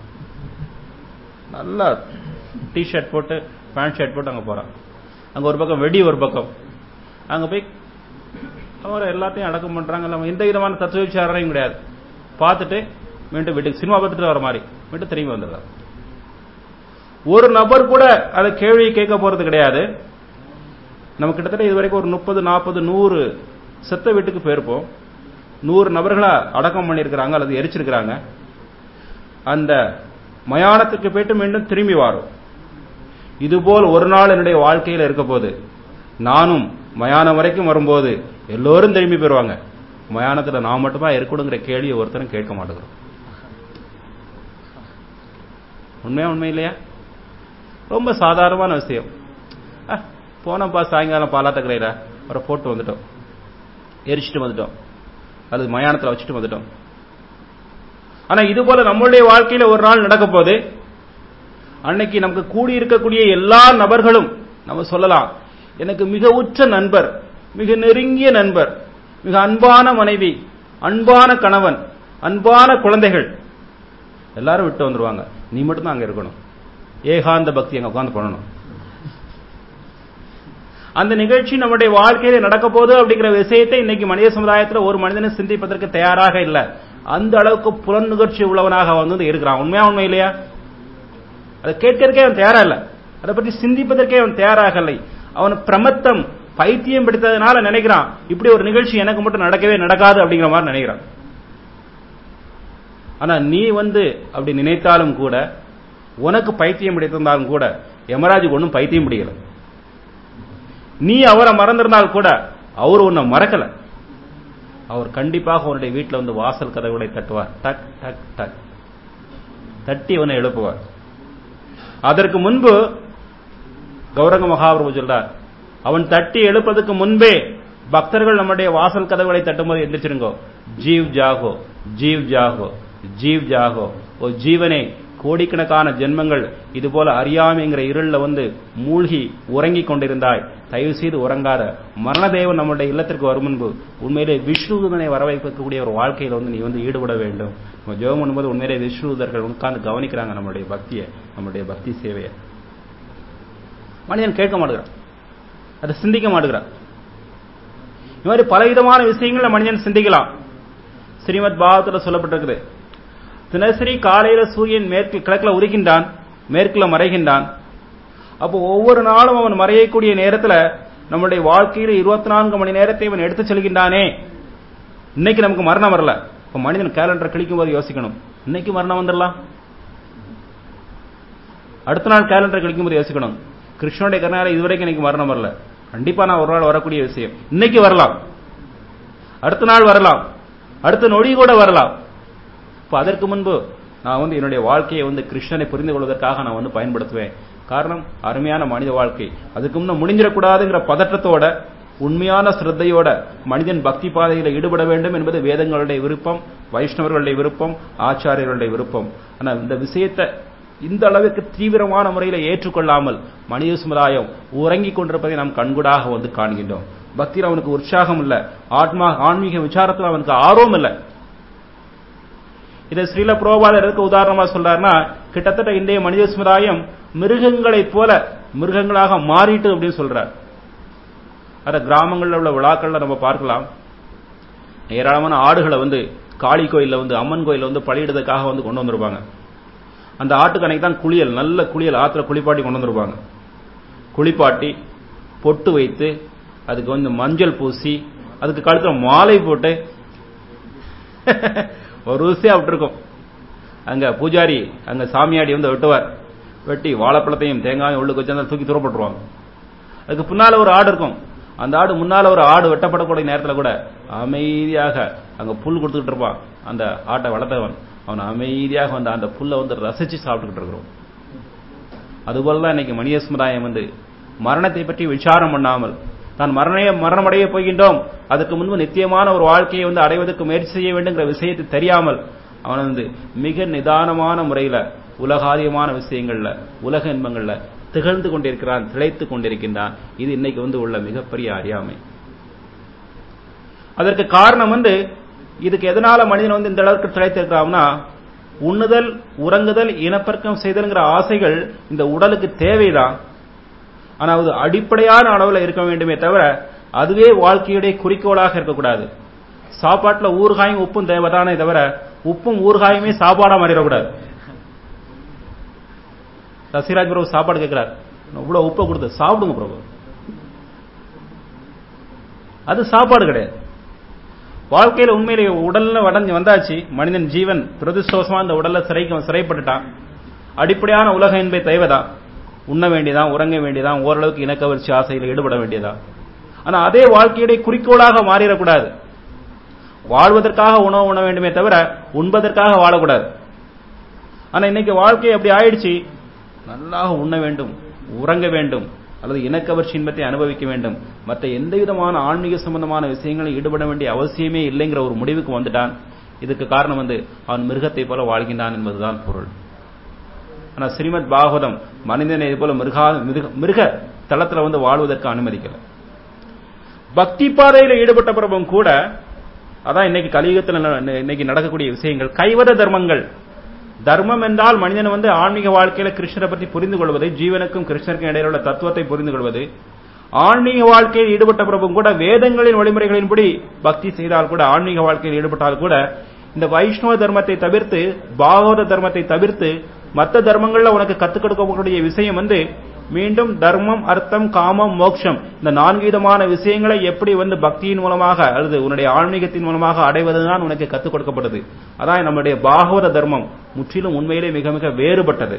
நல்லா டி ஷர்ட் போட்டு பேண்ட் ஷர்ட் போட்டு அங்க போறான். அங்க ஒரு பக்கம் வெடி, ஒரு பக்கம் அங்க போய் அவரை எல்லாத்தையும் அடக்கம் பண்றாங்க. எந்த விதமான தத்துவ விசாரணையும் கிடையாது. பார்த்துட்டு மீண்டும் வீட்டுக்கு சினிமா பார்த்துட்டு வர மாதிரி மீண்டும் திரும்பி வந்துடுறாரு. ஒரு நபர் கூட அதை கேள்வி கேட்க போறது கிடையாது. நம்ம கிட்டத்தட்ட இது வரைக்கும் ஒரு 30, 40, 100 செத்த வீட்டுக்கு போயிருப்போம். 100 நபர்களை அடக்கம் பண்ணியிருக்கிறாங்க அல்லது எரிச்சிருக்கிறாங்க. அந்த மயானத்துக்கு போயிட்டு மீண்டும் திரும்பி வரும். இதுபோல் ஒரு நாள் என்னுடைய வாழ்க்கையில் இருக்க போது, நானும் மயானம் வரைக்கும் வரும்போது எல்லோரும் திரும்பி போயிருவாங்க. மயானத்தில் நான் மட்டுமா இருக்கணுங்கிற கேள்வியை ஒருத்தரும் கேட்க மாட்டேங்கிறோம். உண்மை இல்லையா? ரொம்ப சாதாரணமான விஷயம். போனப்பா சாயங்காலம் பாலாத்தக்கரையில அவரை போட்டு வந்துட்டோம், எரிச்சிட்டு வந்துட்டோம், அது மயானத்தில் வச்சுட்டு வந்துட்டோம். ஆனா இது போல நம்மளுடைய வாழ்க்கையில ஒரு நாள் நடக்க போது, அன்னைக்கு நமக்கு கூடி இருக்கக்கூடிய எல்லா நபர்களும் நம்ம சொல்லலாம், எனக்கு மிக உற்ற நண்பர், மிக நெருங்கிய நண்பர், மிக அன்பான மனைவி, அன்பான கணவன், அன்பான குழந்தைகள் எல்லாரும் விட்டு வந்துருவாங்க. நீ மட்டும்தான் அங்க இருக்கணும். ஏகாந்த பக்தி அங்க உட்கார்ந்து பண்ணணும். அந்த நிகழ்ச்சி நம்முடைய வாழ்க்கையில நடக்க போகுது அப்படிங்கிற விஷயத்தை இன்னைக்கு மனித சமுதாயத்தில் ஒரு மனிதனை சிந்திப்பதற்கு தயாராக இல்லை. அந்த அளவுக்கு புலன் நிகழ்ச்சி உள்ளவனாக இருக்கிறான். உண்மை இல்லையா? அதை கேட்கறதுக்கே அவன் தயாரா இல்லை. அதை பற்றி சிந்திப்பதற்கே அவன் தயாராக இல்லை. அவன் பிரமத்தம் பைத்தியம் பிடித்ததுனால நினைக்கிறான் இப்படி ஒரு நிகழ்ச்சி எனக்கு மட்டும் நடக்கவே நடக்காது அப்படிங்கிற மாதிரி நினைக்கிறான். ஆனா நீ அப்படி நினைத்தாலும் கூட, உனக்கு பைத்தியம் பிடித்திருந்தாலும் கூட யமராஜுக்கு ஒன்னும் பைத்தியம் பிடிக்கல. நீ அவரை மறந்திருந்தால் கூட அவர் உன்னை மறக்கல. அவர் கண்டிப்பாக உன்னுடைய வீட்டில் வாசல் கதவுகளை தட்டுவார். டக் டக் டக் தட்டி அவனை எழுப்புவார். அதற்கு முன்பு கௌரங்க மகாபிரபு சொல்றார், அவன் தட்டி எழுப்பதற்கு முன்பே பக்தர்கள் நம்முடைய வாசல் கதவுகளை தட்டும்போது எந்திரிச்சிருங்கோ, ஜீவ் ஜாகோ ஜீவ் ஜாகோ ஜீவ் ஜாகோ. ஓ ஜீவனே, கோடிக்கணக்கான ஜென்மங்கள் இதுபோல அறியாமைங்கிற இருள்ல மூழ்கி உறங்கிக் கொண்டிருந்தாய். தயவு செய்து உறங்காத. மரணதேவன் நம்முடைய இல்லத்திற்கு வரும் முன்பு உண்மையிலே விஷ்ணுதனை வரவைக்கக்கூடிய ஒரு வாழ்க்கையில நீ ஈடுபட வேண்டும். நம்ம ஜெபம் பண்ணும்போது உண்மையிலே விஷ்ணுதர்கள் உட்கார்ந்து கவனிக்கிறாங்க நம்முடைய பக்தியை, நம்முடைய பக்தி சேவையை. மனிதன் கேட்க மாட்டுகிறான், அதை சிந்திக்க மாட்டுகிறான். இது மாதிரி பலவிதமான விஷயங்கள மனிதன் சிந்திக்கலாம். ஸ்ரீமத் பாகவதத்தில் சொல்லப்பட்டிருக்குது, தினசரி காலையில சூரியன் கிழக்குல உதிக்கின்றான், மேற்குல மறைகின்றான். அப்போ ஒவ்வொரு நாளும் அவன் மறையக்கூடிய நேரத்தில் நம்முடைய வாழ்க்கையில் 24 மணி நேரத்தை அவன் எடுத்து செல்கின்றானே. இன்னைக்கு நமக்கு மரணம் வரல. இப்ப மனிதன் கேலண்டர் கிளிக்கும் போது யோசிக்கணும், இன்னைக்கு மரணம் வந்துடலாம். அடுத்த நாள் கேலண்டர் கிளிக்கும் போது யோசிக்கணும், கிருஷ்ணனுடைய கருணையால இதுவரைக்கும் எனக்கு மரணம் வரல, கண்டிப்பா நான் ஒரு நாள் வரக்கூடிய விஷயம். இன்னைக்கு வரலாம், அடுத்த நாள் வரலாம், அடுத்த நொடி கூட வரலாம். அதற்கு முன்பு நான் என்னுடைய வாழ்க்கையை கிருஷ்ணனை புரிந்து கொள்வதற்காக நான் பயன்படுத்துவேன். காரணம், அருமையான மனித வாழ்க்கை. அதுக்கு முன்ன முடிஞ்சிடக்கூடாதுங்கிற பதற்றத்தோட, உண்மையான ஸ்ரத்தையோட மனிதன் பக்தி பாதையில் ஈடுபட வேண்டும் என்பது வேதங்களுடைய விருப்பம், வைஷ்ணவர்களுடைய விருப்பம், ஆச்சாரியர்களுடைய விருப்பம். ஆனால் இந்த விஷயத்தை இந்த அளவுக்கு தீவிரமான முறையில் ஏற்றுக்கொள்ளாமல் மனித சமுதாயம் உறங்கிக் கொண்டிருப்பதை நாம் கண்கூடாக காண்கின்றோம். பக்தியில் அவனுக்கு உற்சாகம் இல்லை, ஆன்மீக விசாரத்தில் அவனுக்கு ஆர்வம் இல்லை. இதை ஸ்ரீல புரோபாதர் எதற்கு உதாரணமா சொல்றாருன்னா, கிட்டத்தட்ட இன்றைய மனித சமுதாயம் மிருகங்களைப் போல மிருகங்களாக மாறிட்டு அப்படின்னு சொல்றார். அத கிராமங்களில் உள்ள விழாக்கள்ல நம்ம பார்க்கலாம். ஏராளமான ஆடுகளை காளி கோயில்ல அம்மன் கோயில்ல பலியிடுறதுக்காக கொண்டு வந்திருப்பாங்க. அந்த ஆட்டுக்கு அன்னைக்கு தான் குளியல், நல்ல குளியல், ஆத்துல குளிப்பாட்டி கொண்டு வந்திருப்பாங்க. குளிப்பாட்டி பொட்டு வைத்து அதுக்கு மஞ்சள் பூசி அதுக்கு கழுத்துல மாலை போட்டு ஒரு ருசியா விட்டுருக்கும். அங்க பூஜாரி அங்க சாமியாடி வெட்டுவார். வெட்டி வாழைப்பழத்தையும் தேங்காயும் உள்ளுக்கு வச்சு தூக்கி தூரப்பட்டுருவாங்க. அதுக்கு பின்னால ஒரு ஆடு இருக்கும். அந்த ஆடு முன்னால ஒரு ஆடு வெட்டப்படக்கூடிய நேரத்தில் கூட அமைதியாக அங்க புல் கொடுத்துக்கிட்டு இருப்பான். அந்த ஆட்டை வளர்த்தவன் அவன் அமைதியாக அந்த புல்லை ரசிச்சு சாப்பிட்டுக்கிட்டு இருக்கிறோம். அதுபோலதான் இன்னைக்கு மனித சமுதாயம் மரணத்தை பற்றி விசாரம் பண்ணாமல், தான் மரணமடைய போகின்றோம், அதுக்கு முன்பு நித்தியமான ஒரு வாழ்க்கையை அடைவதற்கு முயற்சி செய்ய வேண்டுங்கிற விஷயத்தை தெரியாமல் அவன் மிக நிதானமான முறையில உலகாரியமான விஷயங்கள்ல, உலக இன்பங்கள்ல திகழ்ந்து கொண்டிருக்கிறான், திளைத்துக் கொண்டிருக்கின்றான். இது இன்னைக்கு உள்ள மிகப்பெரிய அறியாமை. அதற்கு காரணம் இதுக்கு எதனால மனிதன் இந்த அளவுக்கு திளைத்திருக்கிறான்னா, உண்ணுதல், உறங்குதல், இனப்பெருக்கம் செய்தல்ங்கிற ஆசைகள் இந்த உடலுக்கு தேவைதான். ஆனா அது அடிப்படையான அளவில் இருக்க வேண்டுமே தவிர அதுவே வாழ்க்கையுடைய குறிக்கோளாக இருக்கக்கூடாது. சாப்பாட்டுல ஊறுகாயும் உப்பும் தேவைதானே தவிர உப்பும் ஊறுகாயுமே சாப்பாடா மாறிடக்கூடாது. சசிராஜ் பிரபு சாப்பாடு கேட்கிறார், இவ்வளவு உப்பை கொடுத்து சாப்பிடுங்க பிரபு, அது சாப்பாடு கிடையாது. வாழ்க்கையில உண்மையிலே உடல்ல வடைஞ்சு வந்தாச்சு, மனிதன் ஜீவன் பிரதிஷ்டோசமா இந்த உடல்ல சிறைப்பட்டுட்டான். அடிப்படையான உலக இன்பை தேவைதான், உண்ண வேண்டியதான், உறங்க வேண்டியதான், ஓரளவுக்கு இனக்கவர்ச்சி ஆசையில் ஈடுபட வேண்டியதான். ஆனா அதே வாழ்க்கையுடைய குறிக்கோளாக மாறிடக்கூடாது. வாழ்வதற்காக உணவு உண்ண வேண்டுமே தவிர உண்பதற்காக வாழக்கூடாது. ஆனா இன்னைக்கு வாழ்க்கை அப்படி ஆயிடுச்சு, நல்லாக உண்ண வேண்டும், உறங்க வேண்டும், அல்லது இனக்கவர்ச்சி இன்பத்தை அனுபவிக்க வேண்டும், மற்ற எந்த விதமான ஆன்மீக சம்பந்தமான விஷயங்களில் ஈடுபட வேண்டிய அவசியமே இல்லைங்கிற ஒரு முடிவுக்கு வந்துட்டான். இதுக்கு காரணம் அவன் மிருகத்தை போல வாழ்கின்றான் என்பதுதான் பொருள். ஆனா ஸ்ரீமத் பாகவதம் மனிதனை இது போல மிருக தளத்துல வாழ்வதற்கு அனுமதிக்கல. பக்தி பாதையில ஈடுபட்ட பிறகும் கூட, அதான் இன்னைக்கு கலியுகத்தில் இன்னைக்கு நடக்கக்கூடிய விஷயங்கள், கைவத தர்மங்கள். தர்மம் என்றால் மனிதன் ஆன்மீக வாழ்க்கையில கிருஷ்ணரை பற்றி புரிந்து கொள்வது, ஜீவனுக்கும் கிருஷ்ணருக்கும் இடையில உள்ள தத்துவத்தை புரிந்து கொள்வது. ஆன்மீக வாழ்க்கையில் ஈடுபட்ட பிறகும் கூட வேதங்களின் வழிமுறைகளின்படி பக்தி செய்தால் கூட, ஆன்மீக வாழ்க்கையில் ஈடுபட்டால் கூட, இந்த வைஷ்ணவ தர்மத்தை தவிர்த்து, பாகவத தர்மத்தை தவிர்த்து மற்ற தர்மங்கள்ல உனக்கு கத்துக் கொடுக்கக்கூடிய விஷயம் மீண்டும் தர்மம், அர்த்தம், காமம், மோட்சம் இந்த 4 விதமான விஷயங்களை எப்படி பக்தியின் மூலமாக அல்லது உன்னுடைய ஆன்மீகத்தின் மூலமாக அடைவதுதான் உனக்கு கற்றுக் கொடுக்கப்படுது. அதான் நம்முடைய பாகவத தர்மம் முற்றிலும் உண்மையிலே மிக மிக வேறுபட்டது.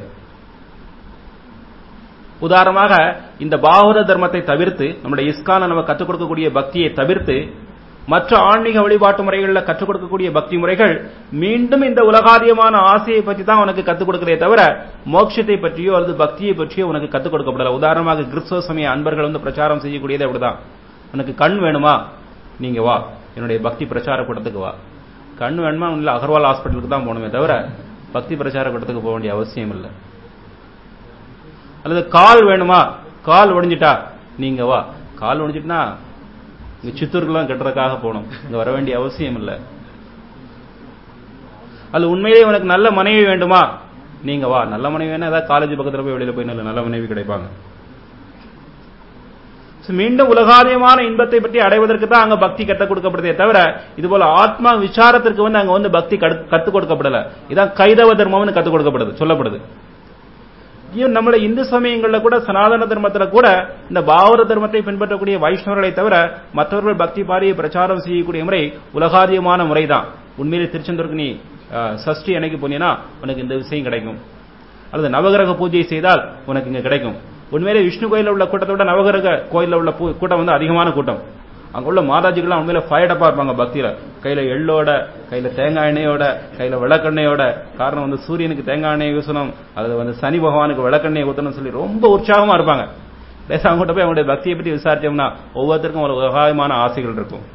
உதாரணமாக இந்த பாகவத தர்மத்தை தவிர்த்து நம்முடைய இஸ்கான நம்ம கற்றுக் கொடுக்கக்கூடிய பக்தியை தவிர்த்து மற்ற ஆன்மீக வழிபாட்டு முறைகளில் கற்றுக் கொடுக்கக்கூடிய பக்தி முறைகள் மீண்டும் இந்த உலகாதியமான ஆசையை பற்றி தான் உனக்கு கற்றுக் கொடுக்கிறதே தவிர மோட்சத்தை பற்றியோ அல்லது பக்தியை பற்றியோ உனக்கு கற்றுக் கொடுக்கப்படல. உதாரணமாக கிறிஸ்தவ சமய அன்பர்கள் பிரச்சாரம் செய்யக்கூடியது அப்படிதான். உனக்கு கண் வேணுமா, நீங்க வா என்னுடைய பக்தி பிரச்சார கூட்டத்துக்கு வா. கண் வேணுமா இல்ல அகர்வால் ஹாஸ்பிட்டலுக்கு தான் போகணுமே தவிர பக்தி பிரச்சார கூட்டத்துக்கு போக வேண்டிய அவசியம் இல்லை. அல்லது கால் வேணுமா, கால் ஒடிஞ்சிட்டா நீங்க வா. கால் ஒடிஞ்சிட்டுனா இங்க சித்தூருக்கெல்லாம் கட்டுறதுக்காக போகணும், இங்க வர வேண்டிய அவசியம் இல்லை. அது உண்மையிலேயே உனக்கு நல்ல மனைவி வேண்டுமா, நீங்க வா. நல்ல மனைவி வேணா ஏதாவது காலேஜ் பக்கத்துல போய் வெளியில போய் நல்ல மனைவி கிடைப்பாங்க. மீண்டும் உலகாதியமான இன்பத்தை பற்றி அடைவதற்கு தான் அங்க பக்தி கற்றுக் கொடுக்கப்படுதே தவிர இது போல ஆத்மா விசாரத்திற்கு அங்க பக்தி கற்றுக் கொடுக்கப்படல. இதான் கைதவ தர்மம்னு கற்றுக் கொடுக்கப்படுது சொல்லப்படுது. நம்மள இந்து சமயங்கள்ல கூட சனாதன தர்மத்துல கூட இந்த பாகவத தர்மத்தை பின்பற்றக்கூடிய வைஷ்ணவர்களை தவிர மற்றவர்கள் பக்தி பாரியை பிரச்சாரம் செய்யக்கூடிய முறை உலகாதியமான முறைதான். உண்மையிலே திருச்செந்தூருக்கு நீ சஷ்டி அன்னைக்கு போனீங்கன்னா உனக்கு இந்த விஷயம் கிடைக்கும். அல்லது நவகிரக பூஜை செய்தால் உனக்கு இங்க கிடைக்கும். உண்மையிலே விஷ்ணு கோயில உள்ள கூட்டத்தை விட நவகிரக கோயில உள்ள கூட்டம் அதிகமான கூட்டம். அங்க உள்ள மாதாஜிகள்லாம் உண்மையில ஃபயர்டப்பா இருப்பாங்க பக்தியில. கையில எள்ளோட, கையில தேங்காய் எண்ணெயோட, கையில விளக்கெண்ணையோட. காரணம் சூரியனுக்கு தேங்காய் எண்ணெய் ஊசணும், அது சனி பகவானுக்கு விளக்கெண்ணெய் ஊத்தணும் சொல்லி ரொம்ப உற்சாகமா இருப்பாங்க. அவங்ககிட்ட போய் அவங்களுடைய பக்தியை பற்றி விசாரிச்சோம்னா ஒவ்வொருத்தருக்கும் ஒரு உலகாதியமான ஆசைகள் இருக்கும்.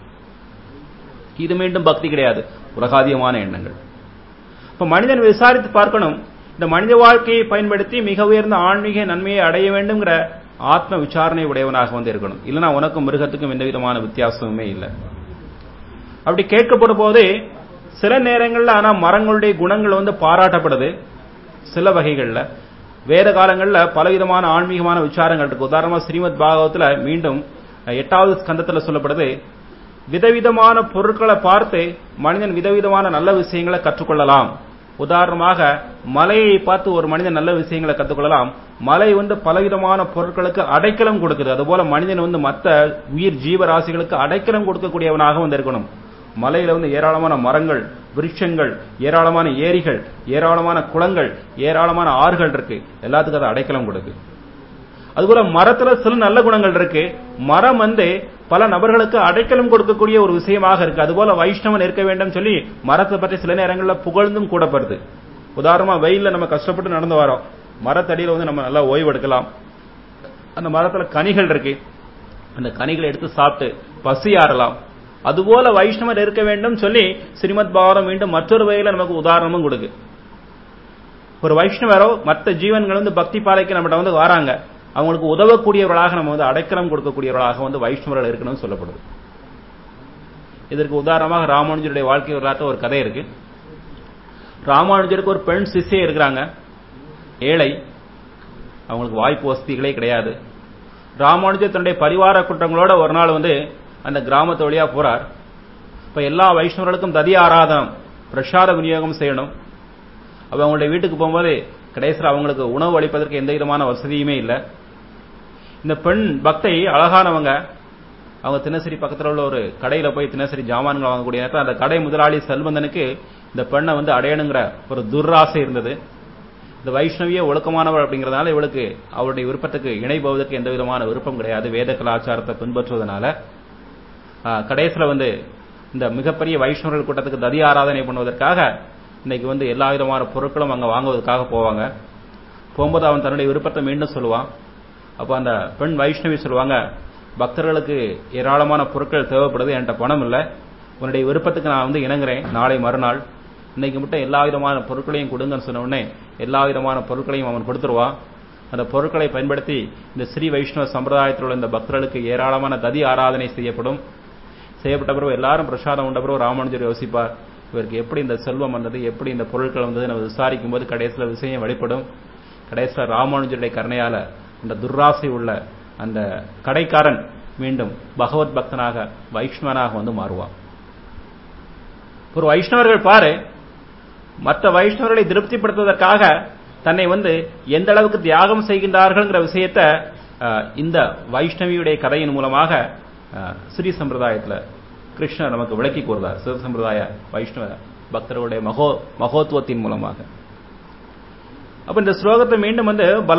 இது மீண்டும் பக்தி கிடையாது, உலகாதியமான எண்ணங்கள். இப்ப மனிதன் விசாரித்து பார்க்கணும், இந்த மனித வாழ்க்கையை பயன்படுத்தி மிக உயர்ந்த ஆன்மீக நன்மையை அடைய வேண்டும்ங்கிற ஆத்ம விசாரணை உடையவனாக இருக்கணும். இல்லைன்னா உனக்கும் மிருகத்துக்கும் எந்த விதமான வித்தியாசமுமே இல்லை. அப்படி கேட்கப்படும் போது சில நேரங்கள்ல ஆனா மரங்களுடைய குணங்கள் பாராட்டப்படுது. சில வகைகள்ல வேத காலங்கள்ல பலவிதமான ஆன்மீகமான விசாரங்கள் இருக்கு. உதாரணமா ஸ்ரீமத் பாகவத்துல மீண்டும் 8வது ஸ்கந்தத்துல சொல்லப்படுது, விதவிதமான பொருட்களை பார்த்து மனிதன் விதவிதமான நல்ல விஷயங்களை கற்றுக்கொள்ளலாம். உதாரணமாக மலையை பார்த்து ஒரு மனிதன் நல்ல விஷயங்களை கற்றுக்கொள்ளலாம். மலை பலவிதமான பொருட்களுக்கு அடைக்கலம் கொடுக்குது. அதுபோல மனிதன் மற்ற உயிர் ஜீவராசிகளுக்கு அடைக்கலம் கொடுக்கக்கூடியவனாக இருக்கணும். மலையில ஏராளமான மரங்கள், விருட்சங்கள், ஏராளமான ஏரிகள், ஏராளமான குளங்கள், ஏராளமான ஆறுகள் இருக்கு. எல்லாத்துக்கும் அது அடைக்கலம் கொடுக்கு. அதுபோல மரத்துல சில நல்ல குணங்கள் இருக்கு. மரம் பல நபர்களுக்கு அடைக்கலம் கொடுக்கக்கூடிய ஒரு விஷயமாக இருக்கு. அதுபோல வைஷ்ணவன் இருக்க வேண்டும் சொல்லி மரத்தை பற்றி சில நேரங்களில் புகழ்ந்தும் கூடப்படுது. உதாரணமா வெயில்ல நம்ம கஷ்டப்பட்டு நடந்து வரோம், மரத்தடியில நம்ம நல்லா ஓய்வு எடுக்கலாம். அந்த மரத்துல கனிகள் இருக்கு, அந்த கனிகளை எடுத்து சாப்பிட்டு பசி ஆறலாம். அதுபோல வைஷ்ணவர் இருக்க வேண்டும் சொல்லி ஸ்ரீமத் பாகவதம் மீண்டும் மற்றொரு வகையில நமக்கு உதாரணமும் கொடுக்கு. ஒரு வைஷ்ணவரோ மற்ற ஜீவன்கள் பக்தி பாதைக்கு நம்மகிட்ட வராங்க, அவங்களுக்கு உதவக்கூடியவர்களாக நம்ம அடைக்கலம் கொடுக்கக்கூடியவர்களாக வைஷ்ணவர்கள் இருக்கணும்னு சொல்லப்படுது. இதற்கு உதாரணமாக ராமானுஜருடைய வாழ்க்கை வரலாற்று ஒரு கதை இருக்கு. ராமானுஜருக்கு ஒரு பெண் சிஷ்யை இருக்கிறாங்க, ஏழை, அவங்களுக்கு வாய்ப்பு வசதிகளே கிடையாது. ராமானுஜர் தன்னுடைய பரிவார குற்றங்களோட ஒரு நாள் அந்த கிராமத்து வழியா போறார். இப்ப எல்லா வைஷ்ணவர்களுக்கும் ததி ஆராதனம் பிரசாத விநியோகம் செய்யணும். அப்ப அவங்களுடைய வீட்டுக்கு போகும்போது கடைசியில் அவங்களுக்கு உணவு அளிப்பதற்கு எந்த விதமான வசதியுமே இல்லை. இந்த பெண் பக்தை அழகானவங்க, அவங்க தினசரி பக்கத்தில் உள்ள ஒரு கடையில போய் தினசரி ஜாமான்கள் வாங்கக்கூடிய நேரத்தில் அந்த கடை முதலாளி செல்வந்தனுக்கு இந்த பெண்ணை அடையணுங்கிற ஒரு துர்ராசை இருந்தது. இந்த வைஷ்ணவிய ஒழுக்கமானவள் அப்படிங்கறதுனால இவளுக்கு அவருடைய விருப்பத்துக்கு இணைபவதற்கு எந்த விதமான விருப்பம் கிடையாது. வேத கலாச்சாரத்தை பின்பற்றுவதனால கடைசியில் இந்த மிகப்பெரிய வைஷ்ணவர்கள் கூட்டத்துக்கு ததி ஆராதனை பண்ணுவதற்காக இன்னைக்கு எல்லா விதமான பொருட்களும் அங்க வாங்குவதற்காக போவாங்க. போகும்போது அவன் தன்னுடைய விருப்பத்தை மீண்டும் சொல்லுவான். அப்ப அந்த பெண் வைஷ்ணவி சொல்லுவாங்க, பக்தர்களுக்கு ஏராளமான பொருட்கள் தேவைப்படுது, என்கிட்ட பணம் இல்லை, உன்னுடைய விருப்பத்துக்கு நான் இணங்குறேன், நாளை மறுநாள் இன்னைக்கு மட்டும் எல்லா விதமான பொருட்களையும் கொடுங்கன்னு சொன்ன உடனே எல்லா விதமான பொருட்களையும் அவன் கொடுத்துருவான். அந்த பொருட்களை பயன்படுத்தி இந்த ஸ்ரீ வைஷ்ணவ சம்பிரதாயத்தில் உள்ள இந்த பக்தர்களுக்கு ஏராளமான ததி ஆராதனை செய்யப்பட்ட பிறகு எல்லாரும் பிரசாதம் உண்ட பிறகு ராமானுஜர் யோசிப்பார், இவருக்கு எப்படி இந்த செல்வம் வந்தது, எப்படி இந்த பொருட்கள் வந்தது நம்ம விசாரிக்கும் போது கடைசியில் விஷயம் வெளிப்படும். கடைசியில் ராமானுஜருடைய கருணையால அந்த துர்ராசை உள்ள அந்த கடைக்காரன் மீண்டும் பகவத் பக்தனாக வைஷ்ணவனாக மாறுவான். ஒரு வைஷ்ணவர்கள் பாரு, மற்ற வைஷ்ணவர்களை திருப்திப்படுத்துவதற்காக தன்னை எந்த அளவுக்கு தியாகம் செய்கின்றார்கள்ங்கிற விஷயத்தை இந்த வைஷ்ணவியுடைய கதையின் மூலமாக ஸ்ரீ சம்பிரதாயத்தில் கிருஷ்ணர் நமக்கு விளக்கி கூறுகிறார். சிவ சம்பிரதாய வைஷ்ணவ பக்தர்களுடைய மகோத்துவத்தின் மூலமாக. அப்ப இந்த ஸ்லோகத்தை மீண்டும்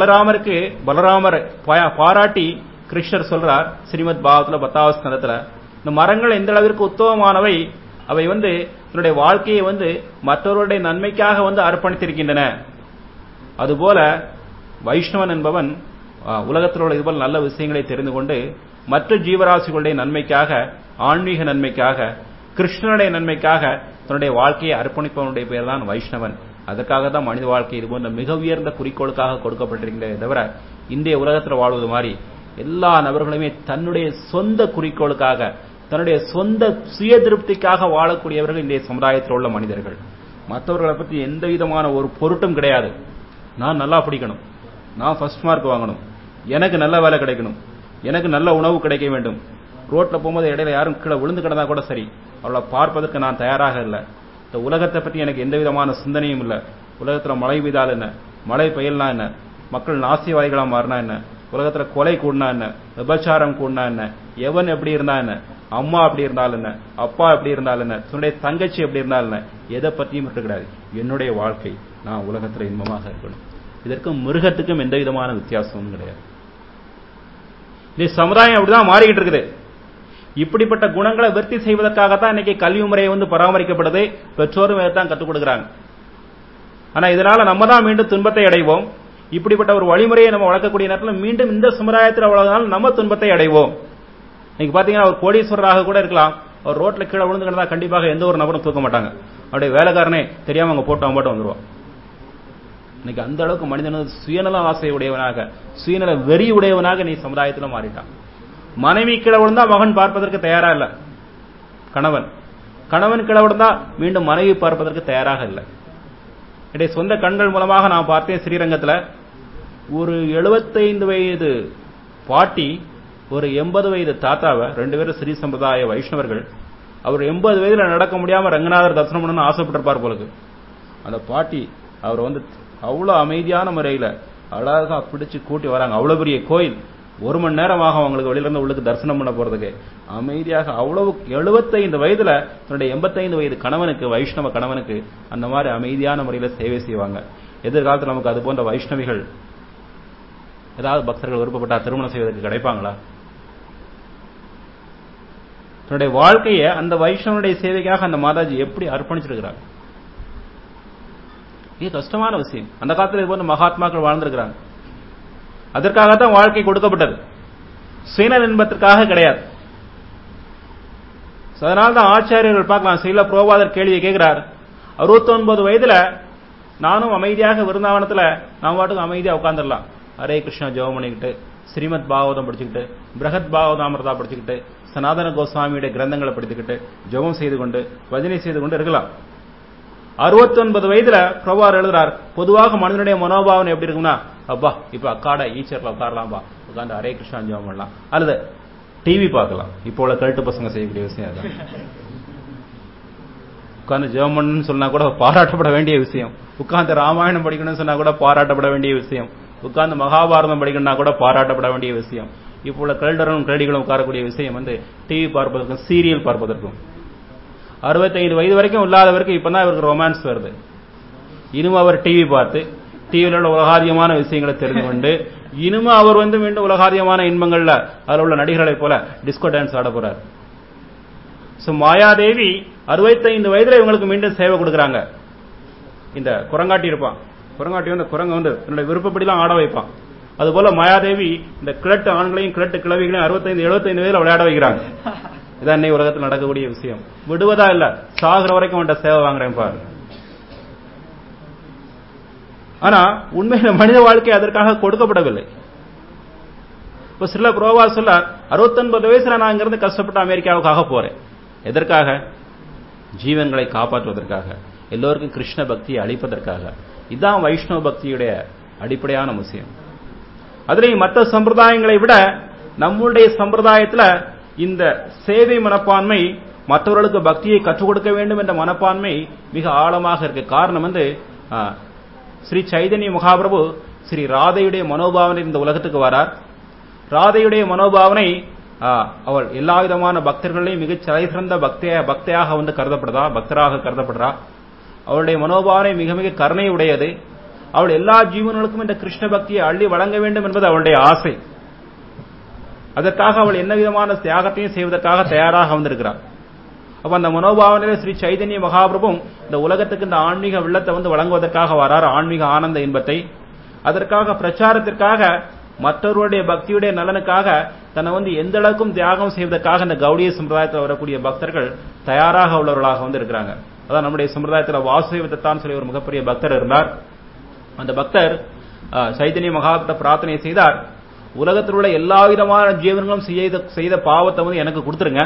பலராமர் பாராட்டி கிருஷ்ணர் சொல்றார் ஸ்ரீமத் பாகவத்துல 10வது ஸ்கந்தத்துல, இந்த மரங்கள் எந்த அளவிற்கு உத்தமமானவை, அவை தன்னுடைய வாழ்க்கையை மற்றவருடைய நன்மைக்காக அர்ப்பணித்திருக்கின்றன. அதுபோல வைஷ்ணவன் என்பவன் உலகத்தில் உள்ள இதுபோல் நல்ல விஷயங்களை தெரிந்து கொண்டு மற்ற ஜீவராசிகளுடைய நன்மைக்காக, ஆன்மீக நன்மைக்காக, கிருஷ்ணனுடைய நன்மைக்காக தன்னுடைய வாழ்க்கையை அர்ப்பணிப்பவனுடைய பெயர் தான் வைஷ்ணவன். அதற்காக தான் மனித வாழ்க்கை இது போன்ற மிக உயர்ந்த குறிக்கோளுக்காக கொடுக்கப்பட்டிருக்கின்றதை தவிர இந்திய உலகத்தில் வாழ்வது மாதிரி எல்லா நபர்களுமே தன்னுடைய சொந்த குறிக்கோளுக்காக, தன்னுடைய சொந்த சுய திருப்திக்காக வாழக்கூடியவர்கள் இன்றைய சமுதாயத்தில் உள்ள மனிதர்கள். மற்றவர்களை பற்றி எந்த விதமான ஒரு பொருட்டும் கிடையாது. நான் நல்லா படிக்கணும், நான் ஃபர்ஸ்ட் மார்க் வாங்கணும், எனக்கு நல்ல வேலை கிடைக்கணும், எனக்கு நல்ல உணவு கிடைக்க வேண்டும். ரோட்ல போகும்போது இடையில யாரும் கீழே விழுந்து கிடந்தா கூட சரி, அவளை பார்ப்பதற்கு நான் தயாராக இல்லை. இந்த உலகத்தை பற்றி எனக்கு எந்த விதமான சிந்தனையும் இல்லை. உலகத்தில் மழை பெய்தால் என்ன, மழை பெய்யலனா என்ன, மக்கள் நாசிவாதிகளா மாறினா என்ன, உலகத்துல கொலை கூடனா என்ன, விபச்சாரம் கூடனா என்ன, எவன் எப்படி இருந்தா என்ன, அம்மா எப்படி இருந்தாலும் என்ன, அப்பா எப்படி இருந்தாலும் என்ன, தன்னுடைய தங்கச்சி எப்படி இருந்தாலும் என்ன, எதை பற்றியும் கிடையாது. என்னுடைய வாழ்க்கை, நான் உலகத்துல இன்பமாக இருக்கணும். இதற்கும் மிருகத்துக்கும் எந்த விதமான வித்தியாசமும் கிடையாது. இந்த சமுதாயம் அப்படிதான் மாறிக்கிட்டு இருக்குது. இப்படிப்பட்ட குணங்களை விருத்தி செய்வதற்காகத்தான் இன்னைக்கு கல்வி முறையை பராமரிக்கப்படுது. பெற்றோரும் இதைத்தான் கற்றுக் கொடுக்கிறாங்க. ஆனா இதனால நம்ம தான் மீண்டும் துன்பத்தை அடைவோம். இப்படிப்பட்ட ஒரு வழிமுறையை நம்ம வளர்க்கக்கூடிய நேரத்தில் மீண்டும் இந்த சமுதாயத்தில் அவ்வளவுதான் நம்ம துன்பத்தை அடைவோம். இன்னைக்கு பாத்தீங்கன்னா ஒரு கோடீஸ்வரராக கூட இருக்கலாம், ஒரு ரோட்ல கீழே விழுந்து கிடந்தா கண்டிப்பாக எந்த ஒரு நபரும் தூக்க மாட்டாங்க. அவருடைய வேலைக்காரனே தெரியாம அவங்க போட்டு வந்துருவான். இன்னைக்கு அந்த அளவுக்கு மனிதன் சுயநல ஆசை உடையவனாக, சுயநல வெறி உடையவனாக நீ சமுதாயத்தில் மாறிட்டான். மனைவி கீழே விழுந்தா மகன் பார்ப்பதற்கு தயாரா இல்ல, கணவன் கீழே விழுந்தா மீண்டும் மனைவி பார்ப்பதற்கு தயாராக இல்லை. என்னுடைய சொந்த கண்கள் மூலமாக நான் பார்த்தேன். ஸ்ரீரங்கத்தில் ஒரு 75 வயது பாட்டி ஒரு 80 வயது தாத்தாவை, 2 பேரும் ஸ்ரீ சம்பிரதாய வைஷ்ணவர்கள், அவர் 80 வயதுல நடக்க முடியாம ரங்கநாதர் தரிசனம் பண்ணணும்னு ஆசைப்பட்டிருப்பார் போலுக்கு. அந்த பாட்டி அவர் அவ்வளவு அமைதியான முறையில அழகா பிடிச்சு கூட்டி வராங்க. அவ்வளவு பெரிய கோயில், 1 மணி நேரம் ஆகும் அவங்களுக்கு வெளியில இருந்து உள்ளுக்கு தரிசனம் பண்ண போறதுக்கு. அமைதியாக அவ்வளவு 75 வயதுல தன்னுடைய 85 வயது கணவனுக்கு, வைஷ்ணவ கணவனுக்கு அந்த மாதிரி அமைதியான முறையில சேவை செய்வாங்க. எதிர்காலத்தில் நமக்கு அது போன்ற வைஷ்ணவிகள் ஏதாவது பக்தர்கள் விருப்பப்பட்டா திருமணம் செய்வதற்கு கிடைப்பாங்களா? தன்னுடைய வாழ்க்கையை அந்த வைஷ்ணவனுடைய சேவைக்காக அந்த மாதாஜி எப்படி அர்ப்பணிச்சிருக்கிறாங்க. இது கஷ்டமான விஷயம். அந்த காலத்தில் இது போன்ற மகாத்மாக்கள் வாழ்ந்திருக்கிறாங்க. அதற்காகத்தான் வாழ்க்கை கொடுக்கப்பட்டது, சுயநல இன்பத்திற்காக கிடையாது. அதனால்தான் ஆச்சாரியர்கள் பார்க்கலாம், ஸ்ரீல புரோபாதர் கேள்வியை கேட்கிறார். 69 வயதுல நானும் அமைதியாக விருந்தாவனத்துல நான் பாட்டுக்கு அமைதியா உட்கார்ந்துடலாம், ஹரே கிருஷ்ணா ஜெபம் பண்ணிக்கிட்டு, ஸ்ரீமத் பாகவதம் படிச்சுக்கிட்டு, பிரகத் பாகவதாமிரதா படிச்சுக்கிட்டு, சனாதன கோஸ்வாமியுடைய கிரந்தங்களை படித்துக்கிட்டு, ஜெபம் செய்து கொண்டு, பஜனை செய்து கொண்டு இருக்கலாம். 69 வயதுல பிரபார் எழுதுறார், பொதுவாக மனிதனுடைய மனோபாவனை எப்படி இருக்கும்னா, அப்பா இப்ப அக்காட ஈச்சர்ல உட்காரலாம்பா, உட்காந்து ஹரே கிருஷ்ணா ஜெபம் பண்ணலாம், அல்லது டிவி பார்க்கலாம். இப்போ உள்ள கழுட்டு பசங்க செய்யக்கூடிய விஷயம் அதான். உட்கார்ந்து ஜெபம் பண்ணணும்னு சொன்னா கூட பாராட்டப்பட வேண்டிய விஷயம். உட்கார்ந்து ராமாயணம் படிக்கணும்னு சொன்னா கூட பாராட்டப்பட வேண்டிய விஷயம். உட்கார்ந்து மகாபாரதம் படிக்கணும்னா கூட பாராட்டப்பட வேண்டிய விஷயம். இப்போ உள்ள கல்டரும் கல்டிகளும் உட்காரக்கூடிய விஷயம் டிவி பார்ப்பதற்கும் சீரியல் பார்ப்பதற்கும். 65 வயது வரைக்கும் இல்லாதவருக்கு இப்பதான் இவருக்கு ரொமான்ஸ் வருது. இனிமே அவர் டிவி பார்த்து டிவியில் உள்ள உலகாதியமான விஷயங்களை தெரிந்து கொண்டு, இனிமே அவர் மீண்டும் உலகாதியமான இன்பங்கள்ல அதில் உள்ள நடிகர்களை போல டிஸ்கோ டான்ஸ் ஆட போறார். மாயாதேவி 65 வயதுல இவங்களுக்கு மீண்டும் சேவை கொடுக்கறாங்க. இந்த குரங்காட்டி இருப்பான், குரங்காட்டி குரங்க என்னுடைய விருப்பப்படிலாம் ஆட வைப்பான். அதுபோல மாயாதேவி இந்த கிழட்டு ஆண்களையும் கிழட்டு கிழவிகளையும் 65-75 வயதுல விளையாட வைக்கிறாங்க. இதான் இன்னைக்கு உலகத்தில் நடக்கக்கூடிய விஷயம். விடுவதா இல்ல, சாகுற வரைக்கும் அவன்கிட்ட சேவை வாங்குறேன் பாரு. ஆனா உண்மையில மனித வாழ்க்கை அதற்காக கொடுக்கப்படவில்லை. இப்ப சில புரோவா சொல்ல 69 வயசுல நான் இங்கிருந்து கஷ்டப்பட்டு அமெரிக்காவுக்காக போறேன். எதற்காக? ஜீவன்களை காப்பாற்றுவதற்காக, எல்லோருக்கும் கிருஷ்ண பக்தியை அளிப்பதற்காக. இதுதான் வைஷ்ணவ பக்தியுடைய அடிப்படையான விஷயம். அதுலேயும் மற்ற சம்பிரதாயங்களை விட நம்முடைய சம்பிரதாயத்துல இந்த சேவை மனப்பான்மை, மற்றவர்களுக்கு பக்தியை கற்றுக் கொடுக்க வேண்டும் என்ற மனப்பான்மை மிக ஆழமாக இருக்கு. காரணம் ஸ்ரீ சைதன்ய மகாபிரபு ஸ்ரீ ராதையுடைய மனோபாவனை இந்த உலகத்துக்கு வரார். ராதையுடைய மனோபாவனை அவள் எல்லா விதமான பக்தர்களையும் மிகச் சிறந்த பக்தையாக வந்து கருதப்படுறா, பக்தராக கருதப்படுறா. அவளுடைய மனோபாவனை மிக மிக கருணை உடையது. அவள் எல்லா ஜீவன்களுக்கும் இந்த கிருஷ்ண பக்தியை அள்ளி வழங்க வேண்டும் என்பது அவளுடைய ஆசை. அதற்காக அவள் என்ன விதமான தியாகத்தையும் செய்வதற்காக தயாராக வந்திருக்கிறார். அப்ப அந்த மனோபாவனையில ஸ்ரீ சைதன்ய மகாபிரபுவும் இந்த உலகத்துக்கு இந்த ஆன்மீக வெள்ளத்தை வந்து வழங்குவதற்காக வரார், ஆன்மீக ஆனந்த இன்பத்தை. அதற்காக பிரச்சாரத்திற்காக மற்றவருடைய பக்தியுடைய நலனுக்காக தன்னை வந்து எந்த அளவுக்கும் தியாகம் செய்வதற்காக இந்த கௌடிய சம்பிரதாயத்தில் வரக்கூடிய பக்தர்கள் தயாராக உள்ளவர்களாக வந்து இருக்கிறாங்க. அதான் நம்முடைய சம்பிரதாயத்தில் வாசுதேவத்தான் சொல்லி ஒரு மிகப்பெரிய பக்தர் இருந்தார். அந்த பக்தர் சைதன்ய மகாபிரபுட்ட பிரார்த்தனை செய்தார், உலகத்தில் உள்ள எல்லா விதமான ஜீவன்களும் செய்த பாவத்தை வந்து எனக்கு கொடுத்துருங்க,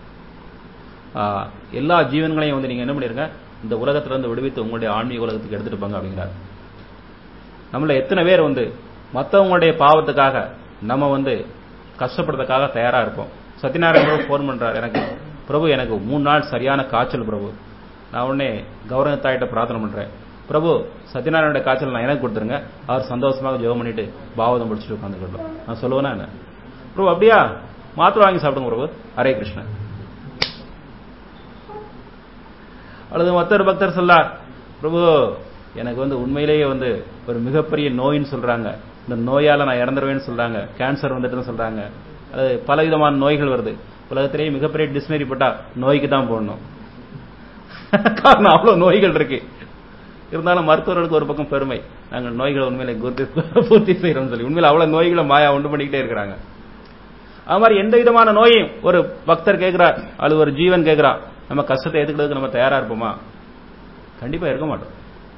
எல்லா ஜீவன்களையும் வந்து நீங்க என்ன பண்ணிருங்க, இந்த உலகத்திலிருந்து விடுவித்து உங்களுடைய ஆன்மீக உலகத்துக்கு எடுத்துட்டு போங்க அப்படிங்கிறார். நம்மள எத்தனை பேர் வந்து மற்றவங்களுடைய பாவத்துக்காக நம்ம வந்து கஷ்டப்படுறதுக்காக தயாரா இருப்போம். சத்யநாராயண பிரபு போன் பண்றார், எனக்கு பிரபு எனக்கு 3 நாள் சரியான காய்ச்சல் பிரபு, நான் உடனே கௌரவத்தாயிட்ட பிரார்த்தனை பண்றேன், பிரபு சத்யநாராயணோட காய்ச்சல் நான் எனக்கு கொடுத்துருங்க, அவர் சந்தோஷமாக ஜெபம் பண்ணிட்டு பாவதம் முடிச்சுட்டு உட்காந்துக்கிட்டோம். நான் சொல்லுவேன்னா என்ன, பிரபு அப்படியா மாத்திரை வாங்கி சாப்பிடுங்க பிரபு, ஹரே கிருஷ்ணன். அல்லது மற்றொரு பக்தர் சொல்லார், பிரபு எனக்கு வந்து உண்மையிலேயே வந்து ஒரு மிகப்பெரிய நோயின்னு சொல்றாங்க, இந்த நோயால நான் இறந்துருவேன்னு சொல்றாங்க, கேன்சர் வந்துட்டுன்னு சொல்றாங்க, அது பலவிதமான நோய்கள் வருது, உலகத்திலேயே மிகப்பெரிய டிக்ஷனரி போட்டா நோய்க்கு தான் போடணும், காரணம் அவ்வளவு நோய்கள் இருக்கு. இருந்தாலும் மருத்துவர்களுக்கு ஒரு பக்கம் பெருமை, நாங்கள் நோய்களை உண்மையில பூர்த்தி செய்யறோம்னு சொல்லி, உண்மையில அவ்வளவு நோய்களை மாயா உண்டு பண்ணிக்கிட்டே இருக்கிறாங்க. அது மாதிரி எந்த விதமான நோயையும் ஒரு பக்தர் கேட்கிறார், அது ஒரு ஜீவன் கேட்கிறா, நம்ம கஷ்டத்தை ஏத்துக்கிறதுக்கு நம்ம தயாரா இருப்போமா? கண்டிப்பா இருக்க மாட்டோம்.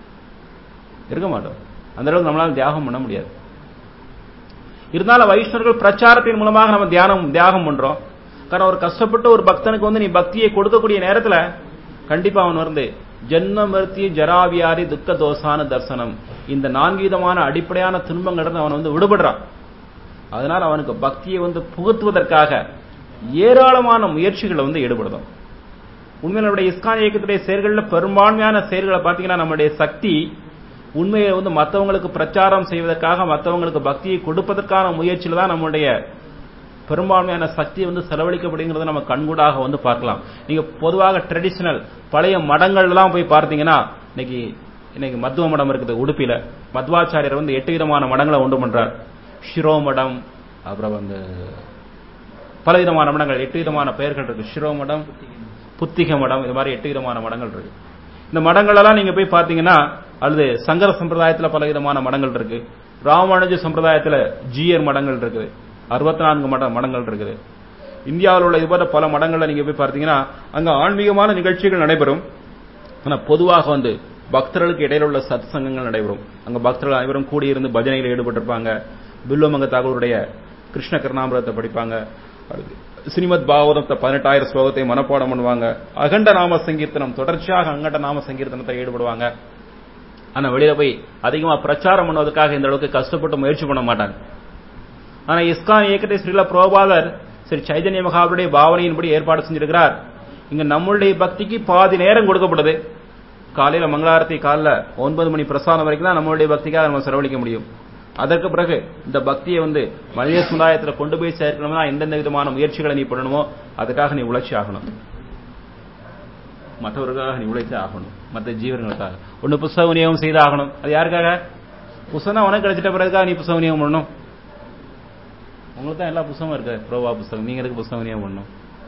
அந்த அளவுக்கு நம்மளால தியாகம் பண்ண முடியாது. இருந்தாலும் வைஷ்ணவர்கள் பிரச்சாரத்தின் மூலமாக நம்ம தியாகம் பண்றோம். காரணம் ஒரு கஷ்டப்பட்ட ஒரு பக்தனுக்கு வந்து நீ பக்தியை கொடுக்கக்கூடிய நேரத்துல கண்டிப்பா அவன் வந்து ஜென்ம மிருத்யு ஜராவியாரி துக்க தோசான தர்சனம், இந்த 4 விதமான அடிப்படையான துன்பங்கள் அவன் வந்து விடுபடுறான். அதனால அவனுக்கு பக்தியை வந்து புகுத்துவதற்காக ஏராளமான முயற்சிகளை வந்து ஈடுபடுதும். உண்மையில நம்முடைய இஸ்கான் இயக்கத்துடைய செயல்களில் பெரும்பான்மையான செயல்களை பார்த்தீங்கன்னா நம்முடைய சக்தி உண்மையை வந்து மற்றவங்களுக்கு பிரச்சாரம் செய்வதற்காக, மற்றவங்களுக்கு பக்தியை கொடுப்பதற்கான முயற்சியில தான் நம்முடைய பெரும்பான்மையான சக்தி வந்து செலவழிக்கப்படுங்கிறத நம்ம கண்கூடாக வந்து பார்க்கலாம். நீங்க பொதுவாக ட்ரெடிஷனல் பழைய மடங்கள் எல்லாம் போய் பார்த்தீங்கன்னா, இன்னைக்கு மத்துவ மடம் இருக்குது உடுப்பில, மத்வாச்சாரியர் வந்து 8 விதமான மடங்களை உண்டு பண்றார். ஷிரோமடம், அப்புறம் வந்து பலவிதமான மடங்கள், 8 விதமான பெயர்கள் இருக்கு. ஷிரோமடம், புத்திக மடம், இது மாதிரி 8 விதமான மடங்கள் இருக்கு. இந்த மடங்கள் எல்லாம் நீங்க போய் பாத்தீங்கன்னா, அல்லது சங்கர சம்பிரதாயத்தில் பல விதமான மடங்கள் இருக்கு, ராமானுஜ சம்பிரதாயத்தில் ஜீயர் மடங்கள் இருக்குது, 64 மடங்கள் இருக்குது. இந்தியாவில் உள்ள இது போல பல மடங்கள்ல நீங்க போய் பார்த்தீங்கன்னா அங்க ஆன்மீகமான நிகழ்ச்சிகள் நடைபெறும். ஆனா பொதுவாக வந்து பக்தர்களுக்கு இடையில உள்ள சத் சங்கங்கள் நடைபெறும். அங்க பக்தர்கள் அனைவரும் கூடியிருந்து பஜனையில் ஈடுபட்டிருப்பாங்க, பில்வமங்க தாகூருடைய கிருஷ்ண கருணாமிரதத்தை படிப்பாங்க, ஸ்ரீமத் பாகவதத்தை 18,000 ஸ்லோகத்தை மனப்பாடம் பண்ணுவாங்க, அகண்ட நாம சங்கீர்த்தனம் தொடர்ச்சியாக அகண்ட நாம சங்கீர்த்தனத்தை ஈடுபடுவாங்க. ஆனா வெளியில போய் அதிகமா பிரச்சாரம் பண்ணுவதற்காக இந்த அளவுக்கு கஷ்டப்பட்டு முயற்சி பண்ண மாட்டாங்க. ஆனா இஸ்கான் இயக்கத்தை ஸ்ரீல பிரபுபாதர் ஸ்ரீ சைதன்ய மகாபுடைய பாவனையின்படி ஏற்பாடு செஞ்சிருக்கிறார். இங்க நம்மளுடைய பக்திக்கு பாதி நேரம் கொடுக்கப்படுது. காலையில மங்களாரத்தி காலைல 9 மணி பிரசாதம் வரைக்கும் தான் நம்மளுடைய பக்திக்காக நம்ம செலவழிக்க முடியும். அதற்கு பிறகு இந்த பக்தியை வந்து மனித சமுதாயத்தில் கொண்டு போய் சேர்க்கணும்னா எந்தெந்த விதமான முயற்சிகளை நீ பண்ணணுமோ அதுக்காக நீ உழைச்சி ஆகணும், மற்றவர்களுக்காக நீ உழைத்து ஆகணும், மற்ற ஜீவர்களுக்காக. ஒன்னு புஸ்தக விநியோகம் செய்து ஆகணும். அது யாருக்காக? புஸ்தகம் உனக்கு கிடைச்சிட்ட பிறகுக்காக நீ புஸ்தக விநியோகம் பண்ணணும். உங்களுக்கு தான் எல்லா புஸ்தகமும் இருக்கு, ப்ரோவா புஸ்தகம், நீங்க எதுக்கு புஸ்தக விநியோகம் பண்ணணும்?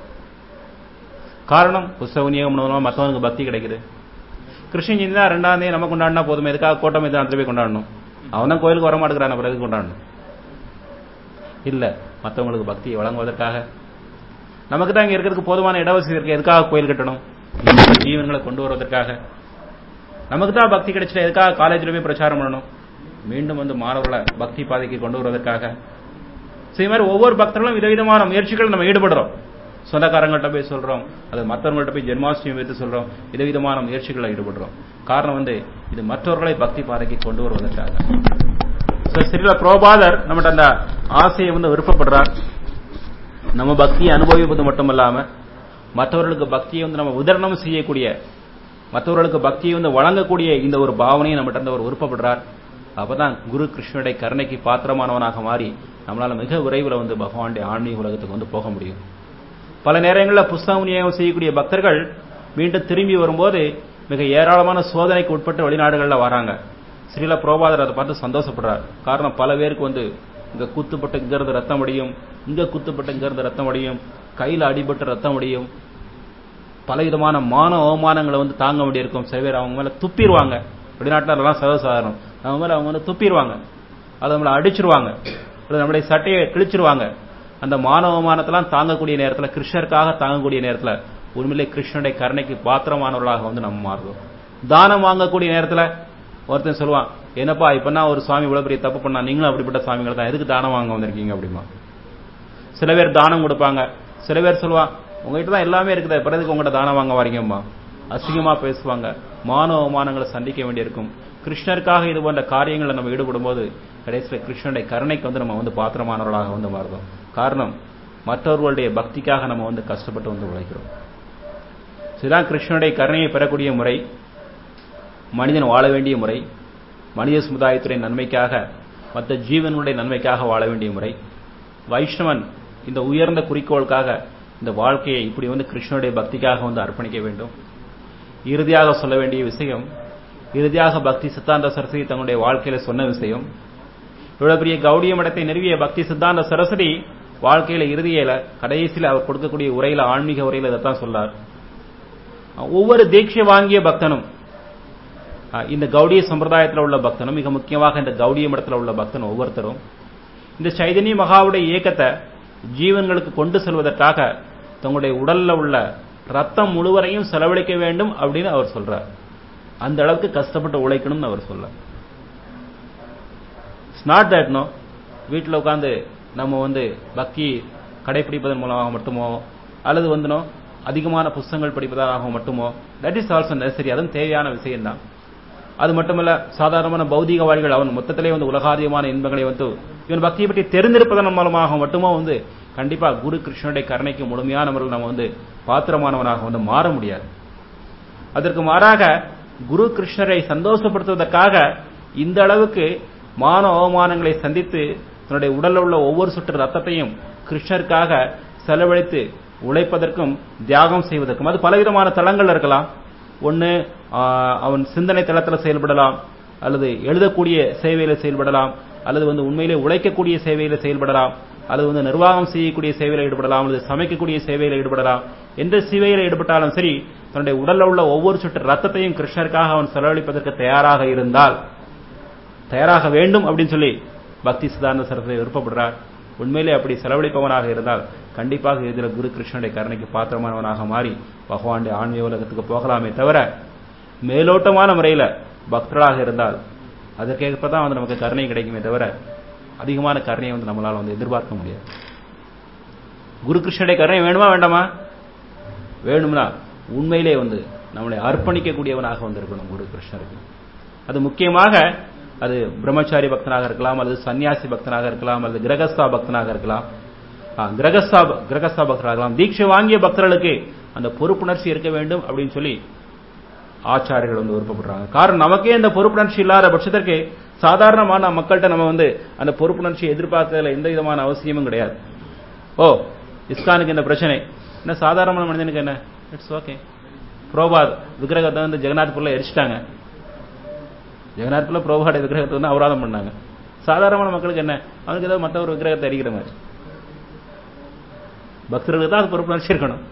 காரணம் புஸ்தக விநியோகம் பண்ணுவோம் மற்றவனுக்கு பக்தி கிடைக்குது. கிருஷ்ணன் ஜெயந்தி தான் 2ஆம் தேதி நம்ம கொண்டாடினா போதுமே, எதுக்காக கோட்டம் எதிராக போய் கொண்டாடணும்? அவன் தான் கோயிலுக்கு வர மாட்டேங்கிறான், அப்புறம் எதுக்கு கொண்டாடணும்? இல்ல, மற்றவங்களுக்கு பக்தியை வழங்குவதற்காக. நமக்கு தான் இங்க இருக்கிறதுக்கு போதுமான இடவசதி இருக்கு, எதுக்காக கோயில் கட்டணும்? ஜீவன்களை கொண்டு வருவதற்காக. நமக்கு தான் பக்தி கிடைச்சிட்ட, எதுக்காக காலேஜில் போய் பிரச்சாரம் பண்ணணும்? மீண்டும் வந்து மாணவர்களை பக்தி பாதைக்கு கொண்டு வருவதற்காக. இதே மாதிரி ஒவ்வொரு பக்தர்களும் விதவிதமான முயற்சிகள் நம்ம ஈடுபடுறோம். சொந்தக்காரங்கள்ட்ட போய் சொல்றோம், அது மற்றவங்கள்ட்ட போய் ஜென்மாஷ்டமி வைத்து சொல்றோம், விதவிதமான முயற்சிகளை ஈடுபடுறோம். காரணம் வந்து இது மற்றவர்களை பக்தி பாதைக்கு கொண்டு வருவதற்காக. ஸ்ரீல பிரபுபாதர் நம்மகிட்ட அந்த ஆசையை வந்து விருப்பப்படுறார். நம்ம பக்தியை அனுபவிப்பது மட்டுமல்லாம மற்றவர்களுக்கு பக்தியை வந்து நம்ம உதாரணம் செய்யக்கூடிய மற்றவர்களுக்கு பக்தியை வந்து வழங்கக்கூடிய இந்த ஒரு பாவனையை நம்மகிட்ட இருந்து அவர் விருப்பப்படுறார். அப்பதான் குரு கிருஷ்ணனுடைய கருணைக்கு பாத்திரமானவனாக மாறி நம்மளால மிக விரைவில் வந்து பகவானுடைய ஆன்மீக உலகத்துக்கு வந்து போக முடியும். பல நேரங்களில் புஸ்தக விநியோகம் செய்யக்கூடிய பக்தர்கள் மீண்டும் திரும்பி வரும்போது மிக ஏராளமான சோதனைக்கு உட்பட்டு வெளிநாடுகளில் வராங்க. ஸ்ரீல பிரபுபாதர் அதை பார்த்து சந்தோஷப்படுறார். காரணம், பல பேருக்கு வந்து இங்க குத்துப்பட்டு இங்கிருந்து ரத்தம் அடியும், இங்க குத்துப்பட்டு இங்கிருந்து ரத்தம் அடியும், கையில் அடிபட்டு ரத்தம் அடியும், பலவிதமான மான அவமானங்களை வந்து தாங்க வேண்டியிருக்கும். சில பேர் அவங்க மேல துப்பிடுவாங்க. வெளிநாட்டில் அதெல்லாம் சர்வசாதாரணம். அவங்க மேல அவங்க வந்து துப்பிடுவாங்க, அதை நம்மளை அடிச்சிருவாங்க, நம்முடைய சட்டையை கிழிச்சிருவாங்க. அந்த மான அவமானத்தெல்லாம் தாங்கக்கூடிய நேரத்தில், கிருஷ்ணருக்காக தாங்கக்கூடிய நேரத்தில் உண்மையிலே கிருஷ்ணனுடைய கருணைக்கு பாத்திரமானவர்களாக வந்து நம்ம மாறுவோம். தானம் வாங்கக்கூடிய நேரத்தில் ஒருத்தன் சொல்லுவான், என்னப்பா இப்ப ஒரு சுவாமி இவ்வளவு பெரிய தப்பு பண்ணா, நீங்களும் அப்படிப்பட்ட சுவாமிகள் தான், எதுக்கு தானம் வாங்க வந்திருக்கீங்க அப்படிமா. சில பேர் தானம் கொடுப்பாங்க. சில பேர் சொல்லுவான், உங்ககிட்ட தான் எல்லாமே இருக்குது, பிறகு உங்கள்கிட்ட தானம் வாங்க வரீங்கம்மா. அசிங்கமா பேசுவாங்க, மான அவமானங்களை சந்திக்க வேண்டியிருக்கும். கிருஷ்ணருக்காக இது போன்ற காரியங்களை நம்ம ஈடுபடும் போது கடைசியில் கிருஷ்ணனுடைய கருணைக்கு வந்து நம்ம வந்து பாத்திரமானவர்களாக வந்து மாறுறோம். காரணம், மற்றவர்களுடைய பக்திக்காக நம்ம வந்து கஷ்டப்பட்டு வந்து உழைக்கிறோம். இதுதான் கிருஷ்ணனுடைய கருணையை பெறக்கூடிய முறை, மனிதன் வாழ வேண்டிய முறை, மனித சமுதாயத்துடைய நன்மைக்காக, மற்ற ஜீவனுடைய நன்மைக்காக வாழ வேண்டிய முறை. வைஷ்ணவன் இந்த உயர்ந்த குறிக்கோளுக்காக இந்த வாழ்க்கையை இப்படி வந்து கிருஷ்ணனுடைய பக்திக்காக வந்து அர்ப்பணிக்க வேண்டும். இறுதியாக சொல்ல வேண்டிய விஷயம், இறுதியாக பக்தி சித்தாந்த சரஸ்வதி தங்களுடைய வாழ்க்கையில சொன்ன விஷயம், இவ்வளவு பெரிய கௌடிய மடத்தை நிறுவிய பக்தி சித்தாந்த சரஸ்வதி வாழ்க்கையில இறுதியில கடைசியில் அவர் கொடுக்கக்கூடிய உரையில, ஆன்மீக உரையில இதைத்தான் சொல்லார். ஒவ்வொரு தீட்சை வாங்கிய பக்தனும், இந்த கௌடிய சம்பிரதாயத்தில் உள்ள பக்தனும், மிக முக்கியமாக இந்த கௌடிய மடத்தில் உள்ள பக்தன் ஒவ்வொருத்தரும் இந்த சைதன்ய மகாவுடைய இயக்கத்தை ஜீவன்களுக்கு கொண்டு செல்வதற்காக தங்களுடைய உடல்ல உள்ள ரத்தம் முழுவதையும் செலவழிக்க வேண்டும் அப்படின்னு அவர் சொல்றார். அந்த அளவுக்கு கஷ்டப்பட்டு உழைக்கணும்னு அவர் சொல்ல. இட்ஸ் நாட் தட் நோ, வீட்டில் உட்காந்து நம்ம வந்து பக்தி கடைபிடிப்பதன் மூலமாக மட்டுமோ, அல்லது வந்து அதிகமான புத்தகங்கள் படிப்பதாக மட்டுமோ, தட் இஸ் ஆல்சோ நெசசரி, அதுவும் தேவையான விஷயம் தான். அது மட்டுமல்ல, சாதாரணமான பௌதிகவாதிகள் அவன் மொத்தத்திலே வந்து உலகாதிகமான இன்பங்களை வந்து இவன் பக்தியை பற்றி தெரிந்திருப்பதன் மூலமாக மட்டுமோ வந்து கண்டிப்பா குரு கிருஷ்ணனுடைய கருணைக்கு முழுமையான முறையில் நம்ம வந்து பாத்திரமானவனாக வந்து மாற முடியாது. அதற்கு மாறாக குரு கிருஷ்ணரை சந்தோஷப்படுத்துவதற்காக இந்த அளவுக்கு மான அவமானங்களை சந்தித்து தன்னுடைய உடலில் உள்ள ஒவ்வொரு சொட்டு ரத்தத்தையும் கிருஷ்ணருக்காக செலவழித்து உழைப்பதற்கும் தியாகம் செய்வதற்கும், அது பலவிதமான தளங்கள் இருக்கலாம். ஒன்று, அவன் சிந்தனை தளத்தில் செயல்படலாம், அல்லது எழுதக்கூடிய சேவையில செயல்படலாம், அல்லது வந்து உண்மையிலே உழைக்கக்கூடிய சேவையில செயல்படலாம், அல்லது வந்து நிர்வாகம் செய்யக்கூடிய சேவையில் ஈடுபடலாம், அல்லது சமைக்கக்கூடிய சேவையில் ஈடுபடலாம். எந்த சேவையில் ஈடுபட்டாலும் சரி, தன்னுடைய உடலில் உள்ள ஒவ்வொரு சொட்டு ரத்தத்தையும் கிருஷ்ணருக்காக அவன் செலவழிப்பதற்கு தயாராக இருந்தால், தயாராக வேண்டும் அப்படின்னு சொல்லி பக்தி சித்தாந்த சரஸ்வதி விருப்பப்படுறார். உண்மையிலே அப்படி செலவழிப்பவனாக இருந்தால் கண்டிப்பாக இதில் குரு கிருஷ்ணனுடைய கருணைக்கு பாத்திரமானவனாக மாறி பகவானுடைய ஆன்மீக உலகத்துக்கு போகலாமே தவிர, மேலோட்டமான முறையில் பக்தராக இருந்தால் அதற்கேற்பதான் வந்து நமக்கு கருணை கிடைக்குமே தவிர அதிகமான கருணையை வந்து நம்மளால வந்து எதிர்பார்க்க முடியாது. குரு கிருஷ்ணனுடைய கருணை வேணுமா வேண்டாமா? வேணும்னா உண்மையிலே வந்து நம்மளை அர்ப்பணிக்கக்கூடியவனாக வந்திருக்கணும் குரு கிருஷ்ணருக்கு. அது முக்கியமாக அது பிரம்மச்சாரி பக்தனாக இருக்கலாம், அல்லது சன்னியாசி பக்தனாக இருக்கலாம், அல்லது கிரகஸ்தா பக்தனாக இருக்கலாம், கிரகஸ்தா பக்தராக இருக்கலாம். தீட்சை வாங்கிய பக்தர்களுக்கு அந்த பொறுப்புணர்ச்சி இருக்க வேண்டும் அப்படின்னு சொல்லி ஆச்சாரியர்கள் வந்து விருப்பப்படுறாங்க. காரணம், நமக்கே அந்த பொறுப்புணர்ச்சி இல்லாத பட்சத்திற்கு சாதாரணமான மக்கள்கிட்ட நம்ம வந்து அந்த பொறுப்புணர்ச்சியை எதிர்பார்க்கறதுல எந்த விதமான அவசியமும் கிடையாது. ஓ, இஸ்கானுக்கு இந்த பிரச்சனை என்ன, சாதாரணமான மனிதனுக்கு என்ன, இட்ஸ் ஓகே. புரோபாத் விக்கிரகத்தை வந்து ஜெகநாத்பூர்ல எரிச்சிட்டாங்க. ஜெகநாத்பூர்ல புரோபாட் விக்கிரகத்தை வந்து அபராதம் பண்ணாங்க. சாதாரணமான மக்களுக்கு என்ன, அவனுக்கு ஏதாவது மற்ற ஒரு விக்கிரகத்தை எரிக்கிற மாதிரி. பக்தர்களுக்கு தான் அது பொறுப்புணர்ச்சி இருக்கணும்.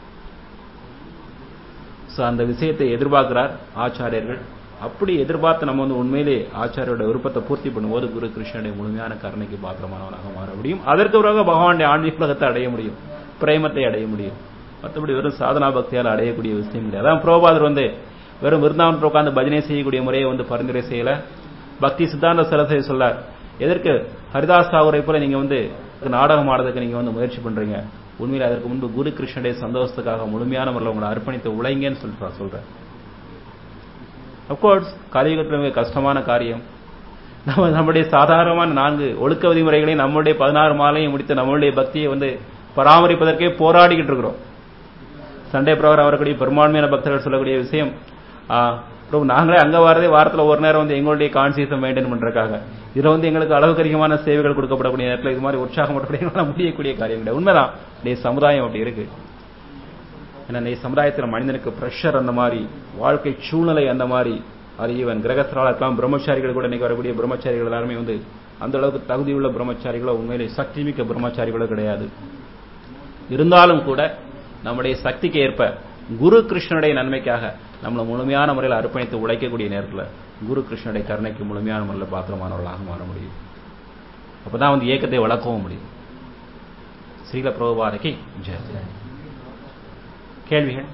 அந்த விஷயத்தை எதிர்பார்க்கிறார் ஆச்சாரியர்கள். அப்படி எதிர்பார்த்து நம்ம வந்து உண்மையிலே ஆச்சாரியோட விருப்பத்தை பூர்த்தி பண்ணும்போது குரு கிருஷ்ணனுடைய முழுமையான கருணைக்கு பாத்திரமானவனாக மாற முடியும். அதற்கு பிறகு பகவானுடைய ஆன்மீகத்தை அடைய முடியும், பிரேமத்தை அடைய முடியும். மற்றபடி வெறும் சாதனா பக்தியால் அடையக்கூடிய விஷயம் கிடையாது. அதான் புரோபாதர் வந்து வெறும் விருந்தாவன் உட்கார்ந்து பஜனை செய்யக்கூடிய முறையை வந்து பரிந்துரை செய்யல. பக்தி சித்தாந்த சரஸ்வதி சொல்றார், எதற்கு ஹரிதாஸ் தாகூரை போல நீங்க வந்து நாடகம் ஆடுறதுக்கு நீங்க வந்து முயற்சி பண்றீங்க, உண்மையில அதற்கு முன்பு குரு கிருஷ்ணனுடைய சந்தோஷத்துக்காக முழுமையான முறையில் உங்களை அர்ப்பணித்து உழைங்கன்னு சொல்றேன். அப்கோர்ஸ் கலியுகத்தில் மிக கஷ்டமான காரியம். நம்முடைய சாதாரணமான 4 ஒழுக்க விதிமுறைகளையும் நம்மளுடைய 16 மாலையும் முடித்து நம்மளுடைய பக்தியை வந்து பராமரிப்பதற்கே போராடிக்கிட்டு இருக்கிறோம். சண்டே பிரகாரம் வரக்கூடிய பெரும்பான்மையான பக்தர்கள் சொல்லக்கூடிய விஷயம், பிரபு நாங்களே அங்க வரதே வாரத்தில் ஒரு நேரம் வந்து எங்களுடைய கான்சியஸை மெயின்டைன் பண்றதுக்காக, இதுல வந்து எங்களுக்கு அளவுக்கு அதிகமான சேவைகள் கொடுக்கப்படக்கூடிய நேரத்தில் இது மாதிரி உற்சாகப்படக்கூடிய முடியக்கூடிய காரியம் கிடையாது. உண்மைதான், இந்த சமுதாயம் அப்படி இருக்கு. ஏன்னா இந்த சமுதாயத்தில் மனிதனுக்கு பிரஷர் அந்த மாதிரி, வாழ்க்கை சூழ்நிலை அந்த மாதிரி, அது ஈவன் கிரகஸ்தராக இருக்கலாம், பிரம்மச்சாரிகள் கூட இன்னைக்கு வரக்கூடிய பிரம்மச்சாரிகள் எல்லாருமே வந்து அந்த அளவுக்கு தகுதியுள்ள பிரம்மச்சாரிகளோ உண்மையிலே சக்தி மிக்க பிரம்மச்சாரிகளோ கிடையாது. இருந்தாலும் கூட நம்முடைய சக்திக்கு ஏற்ப குரு கிருஷ்ணனுடைய நன்மைக்காக நம்மளை முழுமையான முறையில் அர்ப்பணித்து உழைக்கக்கூடிய நேரத்தில் குரு கிருஷ்ணனுடைய கருணைக்கு முழுமையான முறையில் பாத்திரமானவர்களாக மாற முடியும். அப்பதான் வந்து ஏக்கத்தை வளர்க்கவும் முடியும். ஸ்ரீல பிரபுபாதைக்கு ஜெய. கேள்விகள்?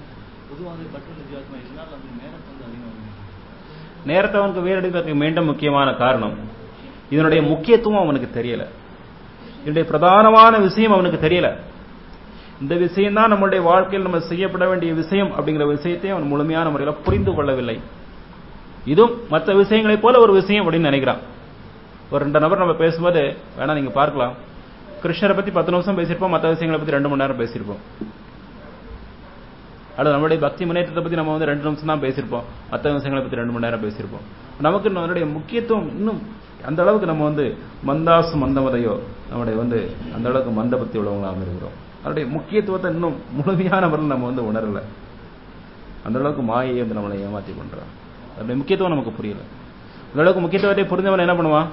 நேரத்தை அவனுக்கு வீணடிப்பதற்கு மீண்டும் முக்கியமான காரணம் இதனுடைய முக்கியத்துவம் அவனுக்கு தெரியல. இதனுடைய பிரதானமான விஷயம் அவனுக்கு தெரியல. இந்த விஷயம் தான் நம்மளுடைய வாழ்க்கையில் நம்ம செய்யப்பட வேண்டிய விஷயம் அப்படிங்கிற விஷயத்தை அவன் முழுமையான முறையில் புரிந்து கொள்ளவில்லை. இதுவும் மற்ற விஷயங்களை போல ஒரு விஷயம் அப்படின்னு நினைக்கிறான். ஒரு 2 நபர் நம்ம பேசும்போது வேணா நீங்க பார்க்கலாம், கிருஷ்ணரை பத்தி 10 நிமிஷம் பேசியிருப்போம், மற்ற விஷயங்களை பத்தி 2 மணி நேரம் பேசியிருப்போம். அல்லது நம்மளுடைய பக்தி முன்னேற்றத்தை பத்தி நம்ம வந்து 2 நிமிஷம் தான் பேசியிருப்போம், மற்ற விஷயங்களை பத்தி 2 மணி நேரம் பேசியிருப்போம். நமக்கு நம்மளுடைய முக்கியத்துவம் இன்னும் அந்த அளவுக்கு நம்ம வந்து மந்தாசு மந்தமதையோ நம்முடைய வந்து அந்த அளவுக்கு மந்த பக்தி உள்ளவங்களாக இருக்கிறோம். அதனுடைய முக்கியத்துவத்தை இன்னும் முழுமையான முறையில் நம்ம வந்து உணரல. அந்த அளவுக்கு மாயை வந்து நம்மளை ஏமாற்றி பண்றான். அதனுடைய முக்கியத்துவம் நமக்கு புரியல. அந்த அளவுக்கு முக்கியத்துவத்தை புரிந்தவன் என்ன பண்ணுவான்?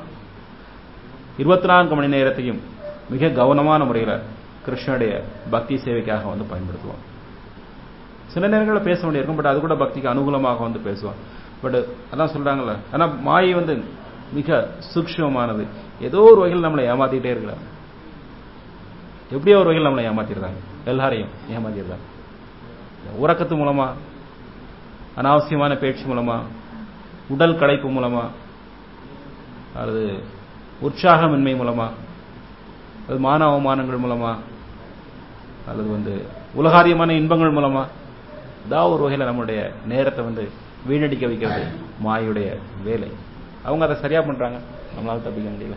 24 மணி நேரத்தையும் மிக கவனமான முறையில் கிருஷ்ணனுடைய பக்தி சேவைக்காக வந்து பயன்படுத்துவான். சில நேரங்களில் பேச வேண்டியிருக்கும், பட் அது கூட பக்திக்கு அனுகூலமாக வந்து பேசுவான். பட் அதான் சொல்றாங்கல்ல, ஆனா மாயை வந்து மிக சூக்ஷ்மமானது. ஏதோ ஒரு வகையில் நம்மளை ஏமாத்திட்டே இருக்கிறாங்க. எப்படியோ ஒரு வகையில் நம்மளை ஏமாத்திடுறாங்க, எல்லாரையும் ஏமாத்திடுறாங்க. உறக்கத்து மூலமா, அனாவசியமான பேச்சு மூலமா, உடல் களைப்பு மூலமா, அல்லது உற்சாகமின்மை மூலமா, அல்லது மான அவமானங்கள் மூலமா, அல்லது வந்து உலகாரியமான இன்பங்கள் மூலமா, ஏதாவது ஒரு வகையில் நம்மளுடைய நேரத்தை வந்து வீணடிக்க வைக்கிறது மாயுடைய வேலை. அவங்க அதை சரியா பண்றாங்க, நம்மளால தப்பிக்க முடியல.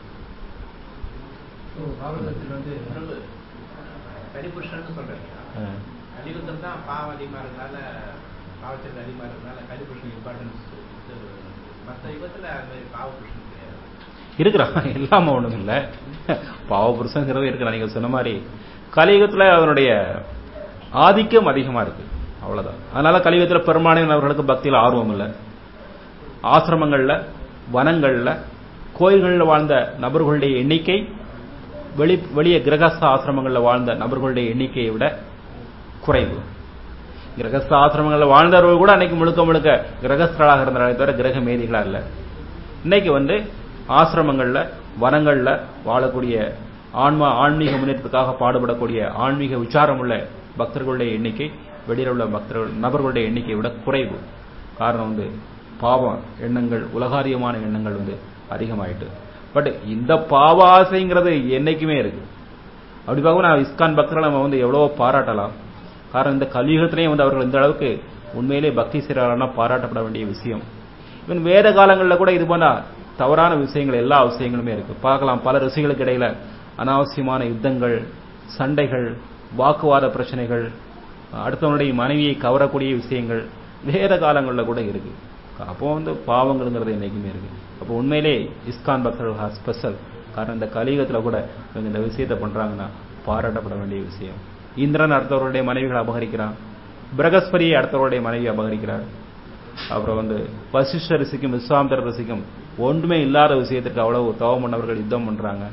கலிபுருஷன் சொல்றேன், கலியுகம் தான் பாவம் அதிகமா இருந்தால, பாவச்சல் அதிகமா இருந்தால கலிபுருஷன் இம்பார்ட்டன்ஸ். மற்ற யுகத்துல அந்த பாவபுருஷன் கிடையாது, இருக்கிறான். எல்லாம ஒண்ணும் இல்லை, பாவபுருஷங்கிறது இருக்கிறான். நீங்க சொன்ன மாதிரி கலியுகத்துல அவனுடைய ஆதிக்கம் அதிகமா இருக்கு, அவ்வளவுதான். அதனால கலியுகத்துல பெரும்பாலானவர்களுக்கு பக்தியில் ஆர்வம் இல்லை. ஆசிரமங்கள்ல, வனங்கள்ல, கோயில்களில் வாழ்ந்த நபர்களுடைய எண்ணிக்கை வெளியே கிரகஸ்த ஆசிரமங்களில் வாழ்ந்த நபர்களுடைய எண்ணிக்கையை விட குறைவு. கிரகஸ்த ஆசிரமங்களில் வாழ்ந்தவர்கள் கூட அன்னைக்கு முழுக்க முழுக்க கிரகஸ்தராக இருந்தாலே தவிர கிரக மேதிகளா இல்லை. இன்னைக்கு வந்து ஆசிரமங்கள்ல, வனங்கள்ல வாழக்கூடிய ஆன்மீக முன்னேற்றத்துக்காக பாடுபடக்கூடிய ஆன்மீக விசாரம் உள்ள பக்தர்களுடைய எண்ணிக்கை வெளியில் உள்ள நபர்களுடைய எண்ணிக்கையை விட குறைவு. காரணம் வந்து பாவ எண்ணங்கள், உலகாரியமான எண்ணங்கள் வந்து அதிகமாயிட்டு. பட் இந்த பாவ ஆசைங்கிறது என்னைக்குமே இருக்கு. அப்படி பார்க்க நான் இஸ்கான் பக்தர்களை நம்ம வந்து எவ்வளவோ பாராட்டலாம். காரணம் இந்த கலியுகத்திலேயே வந்து அவர்கள் இந்த அளவுக்கு உண்மையிலே பக்தி செய்கிறார்கள்னா பாராட்டப்பட வேண்டிய விஷயம். இவன் வேத காலங்களில் கூட இது போல தவறான விஷயங்கள், எல்லா விஷயங்களுமே இருக்கு. பார்க்கலாம், பல ரிஷிகளுக்கு இடையில அனாவசியமான யுத்தங்கள், சண்டைகள், வாக்குவாத பிரச்சனைகள், அடுத்தவனுடைய மனைவியை கவரக்கூடிய விஷயங்கள் வேத காலங்களில் கூட இருக்கு. அப்போ வந்து பாவங்கள்ங்கிறது என்னைக்குமே இருக்கு. அப்போ உண்மையிலே இஸ்கான் பக்தர்கள் ஸ்பெஷல். காரணம் இந்த கலியுகத்தில் கூட இவங்க இந்த விஷயத்தை பண்றாங்கன்னா பாராட்டப்பட வேண்டிய விஷயம். இந்திரன் அடுத்தவருடைய மனைவிகளை அபகரிக்கிறான், பிரகஸ்பதியை அடுத்தவருடைய மனைவி அபகரிக்கிறார். அப்புறம் வந்து வசிஷ்ட ரிஷிக்கும் விஸ்வாமித்திர ரிஷிக்கும் ஒன்றுமே இல்லாத விஷயத்திற்கு அவ்வளவு தவம் பண்ணவர்கள் யுத்தம் பண்றாங்க.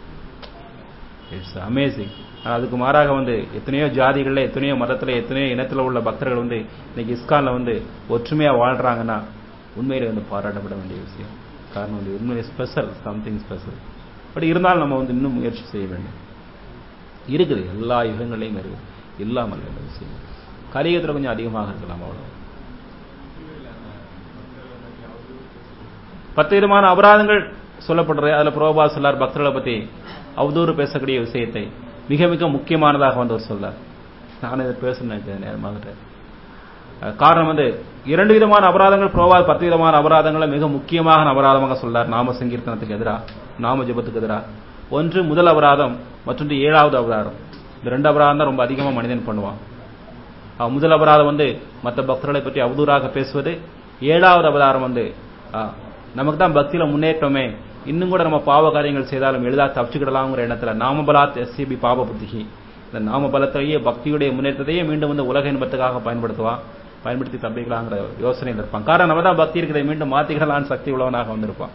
It's amazing. அதுக்கு மாறாக வந்து எத்தனையோ ஜாதிகள்ல, எத்தனையோ மதத்துல, எத்தனையோ இனத்துல உள்ள பக்தர்கள் வந்து இன்னைக்கு இஸ்கான்ல வந்து ஒற்றுமையா வாழ்றாங்கன்னா உண்மையில வந்து பாராட்டப்பட வேண்டிய விஷயம். காரணம் வந்து உண்மையிலே ஸ்பெஷல், சம்திங் ஸ்பெஷல். பட் இருந்தாலும் நம்ம வந்து இன்னும் முயற்சி செய்ய வேண்டும். இருக்குது, எல்லா யுகங்களையும் இருக்குது, இல்லாமல் இந்த விஷயம் கலியுகத்துல கொஞ்சம் அதிகமாக இருக்கலாம். அவ்வளவு 10 விதமான அபராதங்கள் சொல்லப்படுறது. அதுல பிரபுபா சொல்லார், பக்தர்களை பத்தி அவதூறு பேசக்கூடிய விஷயத்தை மிக மிக முக்கியமானதாக வந்து அவர் சொல்லார். நான் இதை பேசணும் நேரமாக. காரணம் வந்து 2 விதமான அபராதங்கள், பிரபுபா 10 விதமான அபராதங்களை மிக முக்கியமாக அபராதமாக சொல்லார். நாம சங்கீர்த்தனத்துக்கு எதிராக, நாம ஜபத்துக்கு எதிராக. ஒன்று முதல் அபராதம், மற்றொன்று 7வது அபராதம். இந்த 2 அபராதம் தான் ரொம்ப அதிகமாக மனிதன் பண்ணுவான். முதல் அபராதம் வந்து மற்ற பக்தர்களை பற்றி அவதூறாக பேசுவது. 7வது அபராதம் வந்து நமக்கு தான் பக்தியில முன்னேற்றமே, இன்னும் கூட நம்ம பாவ காரியங்கள் செய்தாலும் எளிதாக தப்பிச்சுக்கிடலாம்ங்கிற எண்ணத்துல நாமபலாத் எஸ்சிபி பாப புத்திகி, இந்த நாம பலத்திலேயே பக்தியுடைய முன்னேற்றத்தையே மீண்டும் வந்து உலக இன்பத்துக்காக பயன்படுத்தி தப்பிக்கலாங்கிற யோசனையில் இருப்பான். காரணம் நம்ம தான் பக்தி இருக்கிறதை மீண்டும் மாத்திக்கிடலான்னு சக்தி உள்ளவனாக வந்திருப்பான்.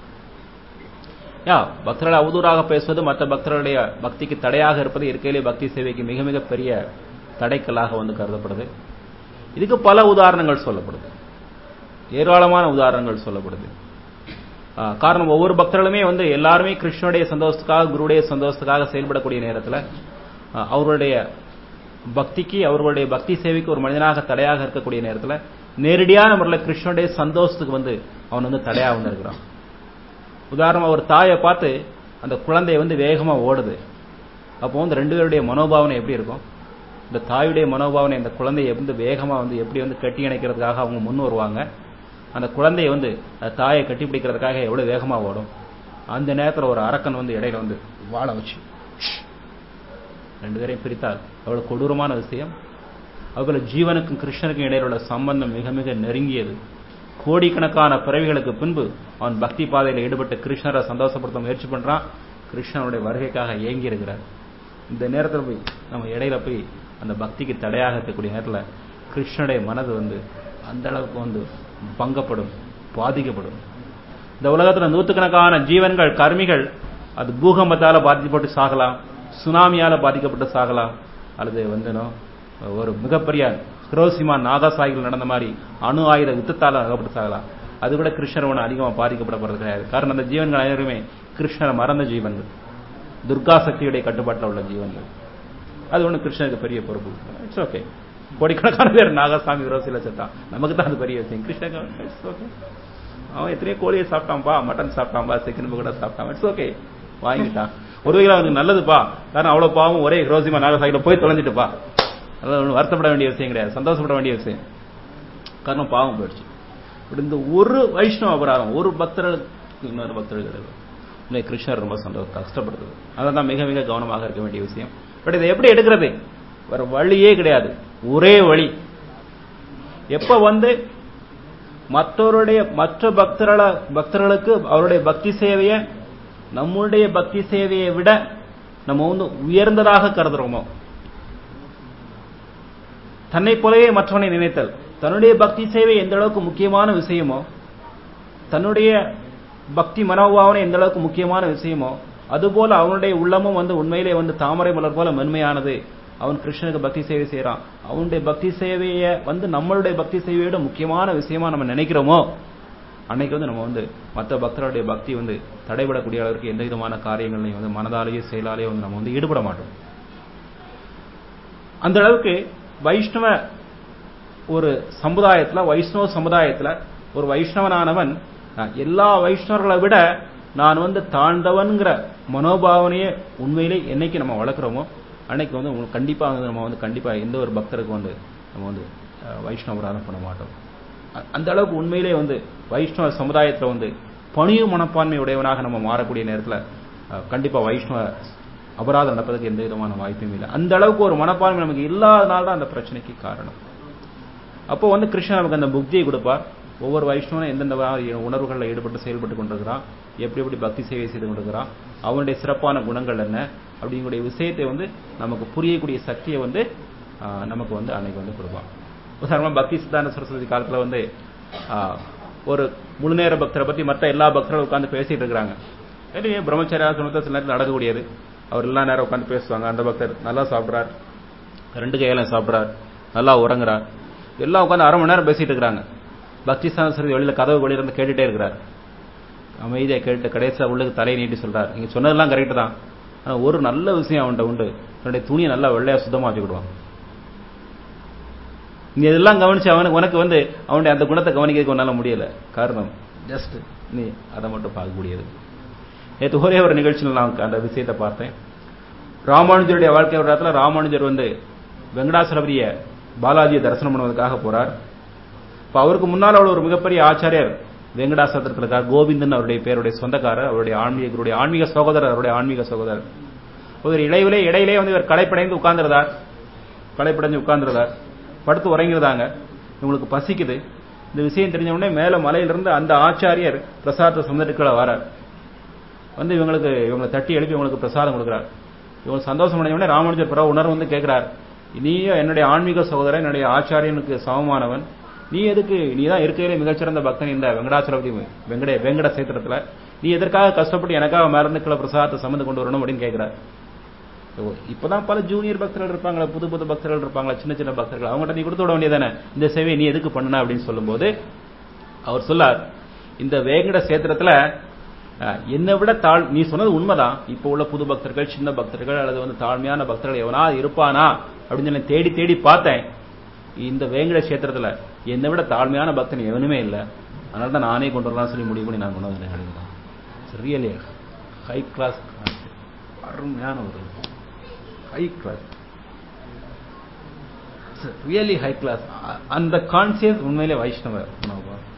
பக்தர்களை அவதூறாக பேசுவது மற்ற பக்தர்களுடைய பக்திக்கு தடையாக இருப்பது இருக்கையிலே பக்தி சேவைக்கு மிக மிக பெரிய தடைக்கல்லாக வந்து கருதப்படுது. இதுக்கு பல உதாரணங்கள் சொல்லப்படுது, ஏராளமான உதாரணங்கள் சொல்லப்படுது. காரணம் ஒவ்வொரு பக்தர்களுமே வந்து எல்லாருமே கிருஷ்ணனுடைய சந்தோஷத்துக்காக குருடைய சந்தோஷத்துக்காக செயல்படக்கூடிய நேரத்தில் அவர்களுடைய பக்திக்கு அவர்களுடைய பக்தி சேவைக்கு ஒரு மனிதனாக தடையாக இருக்கக்கூடிய நேரத்தில் நேரடியான முறையில் கிருஷ்ணனுடைய சந்தோஷத்துக்கு வந்து அவன் வந்து தடையாக வந்து இருக்கிறான். உதாரணம், ஒரு தாயை பார்த்து அந்த குழந்தை வந்து வேகமா ஓடுது. அப்போ வந்து 2 பேருடைய மனோபாவனை எப்படி இருக்கும்? இந்த தாயுடைய மனோபாவனை இந்த குழந்தையை வந்து வேகமா வந்து எப்படி வந்து கட்டி இணைக்கிறதுக்காக அவங்க முன் வருவாங்க, அந்த குழந்தையை வந்து தாயை கட்டி பிடிக்கிறதுக்காக எவ்வளவு வேகமா ஓடும். அந்த நேரத்தில் ஒரு அரக்கன் வந்து இடையில வந்து வாழ வச்சு 2 பேரையும் பிரித்தால் அவ்வளவு கொடூரமான விஷயம். அதுபோல ஜீவனுக்கும் கிருஷ்ணனுக்கும் இடையில உள்ள சம்பந்தம் மிக மிக நெருங்கியது. கோடிக்கணக்கான பிறவிகளுக்கு பின்பு அவன் பக்தி பாதையில் ஈடுபட்டு கிருஷ்ணரை சந்தோஷப்படுத்த முயற்சி பண்றான். கிருஷ்ணனுடைய வருகைக்காக ஏங்கி இருக்கிறார். இந்த நேரத்தில் போய் நம்ம இடையில போய் அந்த பக்திக்கு தடையாக இருக்கக்கூடிய நேரத்தில் கிருஷ்ணனுடைய மனது வந்து அந்த அளவுக்கு வந்து பங்கப்படும், பாதிக்கப்படும். இந்த உலகத்தில் நூற்றுக்கணக்கான ஜீவன்கள் கர்மிகள் அது பூகம்பத்தால பாதிக்கப்பட்டு சாகலாம், சுனாமியால பாதிக்கப்பட்டு சாகலாம், அல்லது வந்து ஒரு மிகப்பெரிய ஹிரோஷிமா நாகாசாகிகள் நடந்த மாதிரி அணு ஆயுத யுத்தத்தால் அகப்பட்டு சாகலாம். அது கூட கிருஷ்ணர் அதிகமாக பாதிக்கப்படப்படுறது கிடையாது. காரணம் அந்த ஜீவன்கள் அனைவருமே கிருஷ்ணரை மறந்த ஜீவன்கள், துர்கா சக்தியுடைய கட்டுப்பாட்டில் உள்ள ஜீவன்கள். அது ஒண்ணு கிருஷ்ணருக்கு பெரிய பொறுப்பு. It's okay. கோடிக்கணக்கான பேர் நாகசாமி ஹிரோசில செத்தான், நமக்கு தான் அது பெரிய விஷயம். கிருஷ்ணருக்கு இட்ஸ் ஓகே. அவன் எத்தனையோ கோழியை சாப்பிட்டான்பா, மட்டன் சாப்பிட்டான்பா, சிக்கன் கூட சாப்பிட்டான், இட்ஸ் ஓகே, வாங்கிட்டான். ஒரு வகையில் அவனுக்கு நல்லதுப்பா. காரணம் அவ்வளவு பாவம் ஒரே ஹிரோசிமா நாகசாகில போய் தொலைஞ்சிட்டுப்பா. அதாவது வருத்தப்பட வேண்டிய விஷயம் கிடையாது, சந்தோஷப்பட வேண்டிய விஷயம். காரணம் பாவம் போயிடுச்சு. இந்த ஒரு வைஷ்ணவ அபராதம் ஒரு பக்தர்களுக்கு இன்னொரு பக்தர்கள் கிருஷ்ணர் ரொம்ப கஷ்டப்படுறது. அதான் மிக மிக கவனமாக இருக்க வேண்டிய விஷயம். பட் இதை எப்படி எடுக்கிறது? வேற வழியே கிடையாது. ஒரே வழி, எப்ப வந்து மற்ற பக்தர்களுக்கு அவருடைய பக்தி சேவையை நம்முடைய பக்தி சேவையை விட நம்ம வந்து உயர்ந்ததாக கருதுறோமோ, தன்னை போலவே மற்றவனை நினைத்தல், தன்னுடைய பக்தி சேவை எந்த அளவுக்கு முக்கியமான விஷயமோ, தன்னுடைய பக்தி மனோபாவனை எந்த அளவுக்கு முக்கியமான விஷயமோ, அதுபோல அவனுடைய உள்ளமும் வந்து உண்மையிலே வந்து தாமரை மலர் போல மென்மையானது. அவன் கிருஷ்ணனுக்கு பக்தி சேவை செய்யறான். அவனுடைய பக்தி சேவையை வந்து நம்மளுடைய பக்தி சேவையோட முக்கியமான விஷயமா நம்ம நினைக்கிறோமோ, அன்னைக்கு வந்து நம்ம வந்து மற்ற பக்தர்களுடைய பக்தி வந்து தடைபடக்கூடிய அளவிற்கு எந்த விதமான காரியங்களையும் வந்து மனதாலேயே செயலாலேயே வந்து நம்ம வந்து ஈடுபட மாட்டோம். அந்த அளவுக்கு வைஷ்ணவ ஒரு சமுதாயத்துல, வைஷ்ணவ சமுதாயத்துல ஒரு வைஷ்ணவனானவன் எல்லா வைஷ்ணவர்களை விட நான் வந்து தாழ்ந்தவன்கிற மனோபாவனையே உண்மையிலே என்னைக்கு நம்ம வளர்க்குறோமோ அன்னைக்கு வந்து கண்டிப்பா வந்து நம்ம வந்து கண்டிப்பா எந்த ஒரு பக்தருக்கு வந்து நம்ம வந்து வைஷ்ணவ அபராதம் பண்ண மாட்டோம். அந்த அளவுக்கு உண்மையிலே வந்து வைஷ்ணவ சமுதாயத்தில் வந்து பணியும் மனப்பான்மை உடையவனாக நம்ம மாறக்கூடிய நேரத்தில் கண்டிப்பா வைஷ்ணவ அபராதம் நடப்பதற்கு எந்த விதமான வாய்ப்பும் இல்லை. அந்த அளவுக்கு ஒரு மனப்பான்மை நமக்கு இல்லாதனால்தான் அந்த பிரச்சனைக்கு காரணம். அப்போ வந்து கிருஷ்ணன் நமக்கு அந்த புக்தியை கொடுப்பார். ஒவ்வொரு வைஷ்ணவனும் எந்தெந்த உணர்வுகளில் ஈடுபட்டு செயல்பட்டு கொண்டிருக்கிறான், எப்படி எப்படி பக்தி சேவை செய்து கொண்டிருக்கிறான், அவனுடைய சிறப்பான குணங்கள் என்ன அப்படிங்கக்கூடிய விஷயத்தை வந்து நமக்கு புரியக்கூடிய சக்தியை வந்து நமக்கு வந்து அன்னைக்கு வந்து கொடுப்பான். உதாரணமா பக்தி சித்தாந்த சரஸ்வதி காலத்துல வந்து ஒரு முழு நேர பக்தரை பத்தி மற்ற எல்லா பக்தர்களும் உட்கார்ந்து பேசிட்டு இருக்கிறாங்க. பிரம்மச்சரிய ஆசிரமத்தை சில நேரத்தில் நடக்கக்கூடியது. அவர் எல்லா நேரம் உட்காந்து பேசுவாங்க. அந்த பக்தர் நல்லா சாப்பிட்றார், 2 கையில சாப்பிட்றார், நல்லா உறங்குறார், எல்லாம் உட்காந்து அரை மணி நேரம் பேசிட்டு இருக்கிறாங்க. பக்தி சாஸ்திரத்தை வெளியில கதவு வெளியில இருந்து கேட்டுட்டே இருக்கிறார். அமைதியா கேட்டு கடைசியா உள்ளுக்கு தலையை நீட்டி சொல்றார், நீங்க சொன்னதெல்லாம் கரெக்ட் தான், ஆனா ஒரு நல்ல விஷயம் அவன்கிட்ட உண்டு, தன்னுடைய துணியை நல்லா வெள்ளையா சுத்தமா வச்சுக்கிடுவான். நீ இதெல்லாம் கவனிச்சு உனக்கு வந்து அவனுடைய அந்த குணத்தை கவனிக்க உன்னால முடியல. காரணம் ஜஸ்ட் நீ அதை மட்டும் பார்க்கக்கூடியது. நேற்று ஒரே ஒரு நிகழ்ச்சியில் நான் அந்த விஷயத்தை பார்த்தேன். ராமானுஜருடைய வாழ்க்கை வரலாற்றுல ராமானுஜர் வந்து வெங்கடாசலபதிய பாலாஜியை தரிசனம் பண்ணுவதற்காக போறார். இப்ப அவருக்கு முன்னால் அவர் ஒரு மிகப்பெரிய ஆச்சாரியர் வெங்கடாசலத்தில் இருக்கார். கோவிந்தன் அவருடைய பேருடைய சொந்தக்காரர், அவருடைய ஆன்மீக சகோதரர், அவருடைய ஆன்மீக சகோதரர். ஒரு இடையிலே வந்து இவர் களைப்படைந்து உட்கார்ந்திருந்தார். படுத்து உறங்கிறதாங்க. இவங்களுக்கு பசிக்குது. இந்த விஷயம் தெரிஞ்ச உடனே மேல மலையிலிருந்து அந்த ஆச்சாரியர் பிரசாதத்தை சுமந்துட்டுக்களை வரார். வந்து இவங்களை தட்டி எழுப்பி இவங்களுக்கு பிரசாதம் கொடுக்குறார். இவங்க சந்தோஷம் அடைஞ்ச உடனே ராமானுஜர் பிறகு உணர்வு வந்து கேட்கிறார், நீயும் என்னுடைய ஆன்மீக சகோதரன், என்னுடைய ஆச்சாரியனுக்கு சமமானவன், நீ எதுக்கு, நீ தான் இருக்கிறதே மிகச்சிறந்த பக்தன் இந்த வெங்கடாச்சலபதி வெங்கட சேத்திரத்துல, நீ எதற்காக கஷ்டப்பட்டு எனக்காக மேலிருந்துக்களை பிரசாதத்தை சமந்து கொண்டு வரணும் அப்படின்னு கேட்கிறார். இப்பதான் பல ஜூனியர் பக்தர்கள் இருப்பாங்களா, புது புது பக்தர்கள் இருப்பாங்களா, சின்ன சின்ன பக்தர்கள், அவங்ககிட்ட நீ கொடுத்து விட வேண்டியதானே, இந்த சேவையை நீ எதுக்கு பண்ணன அப்படின்னு சொல்லும்போது அவர் சொல்லார், இந்த வேங்கட சேத்திரத்துல என்னை விட நீ சொன்னது உண்மைதான், இப்ப உள்ள புது பக்தர்கள், சின்ன பக்தர்கள் அல்லது வந்து தாழ்மையான பக்தர்கள் எவனா இருப்பானா அப்படின்னு சொல்லி தேடி தேடி பார்த்தேன். இந்த வேங்கட கஷேத்திரத்துல என்னை விட தாழ்மையான பக்தன் எவனுமே இல்லை, அதனால தான் நானே கொண்டு வரலாம் சொல்லி முடிவு பண்ணி நான் கொண்டு வந்தேன். ரியலி ஹை கிளாஸ், அருமையான ஒரு high class, really high class. அந்த கான்சியஸ் உண்மையிலே வைஷ்ணவ உணவு.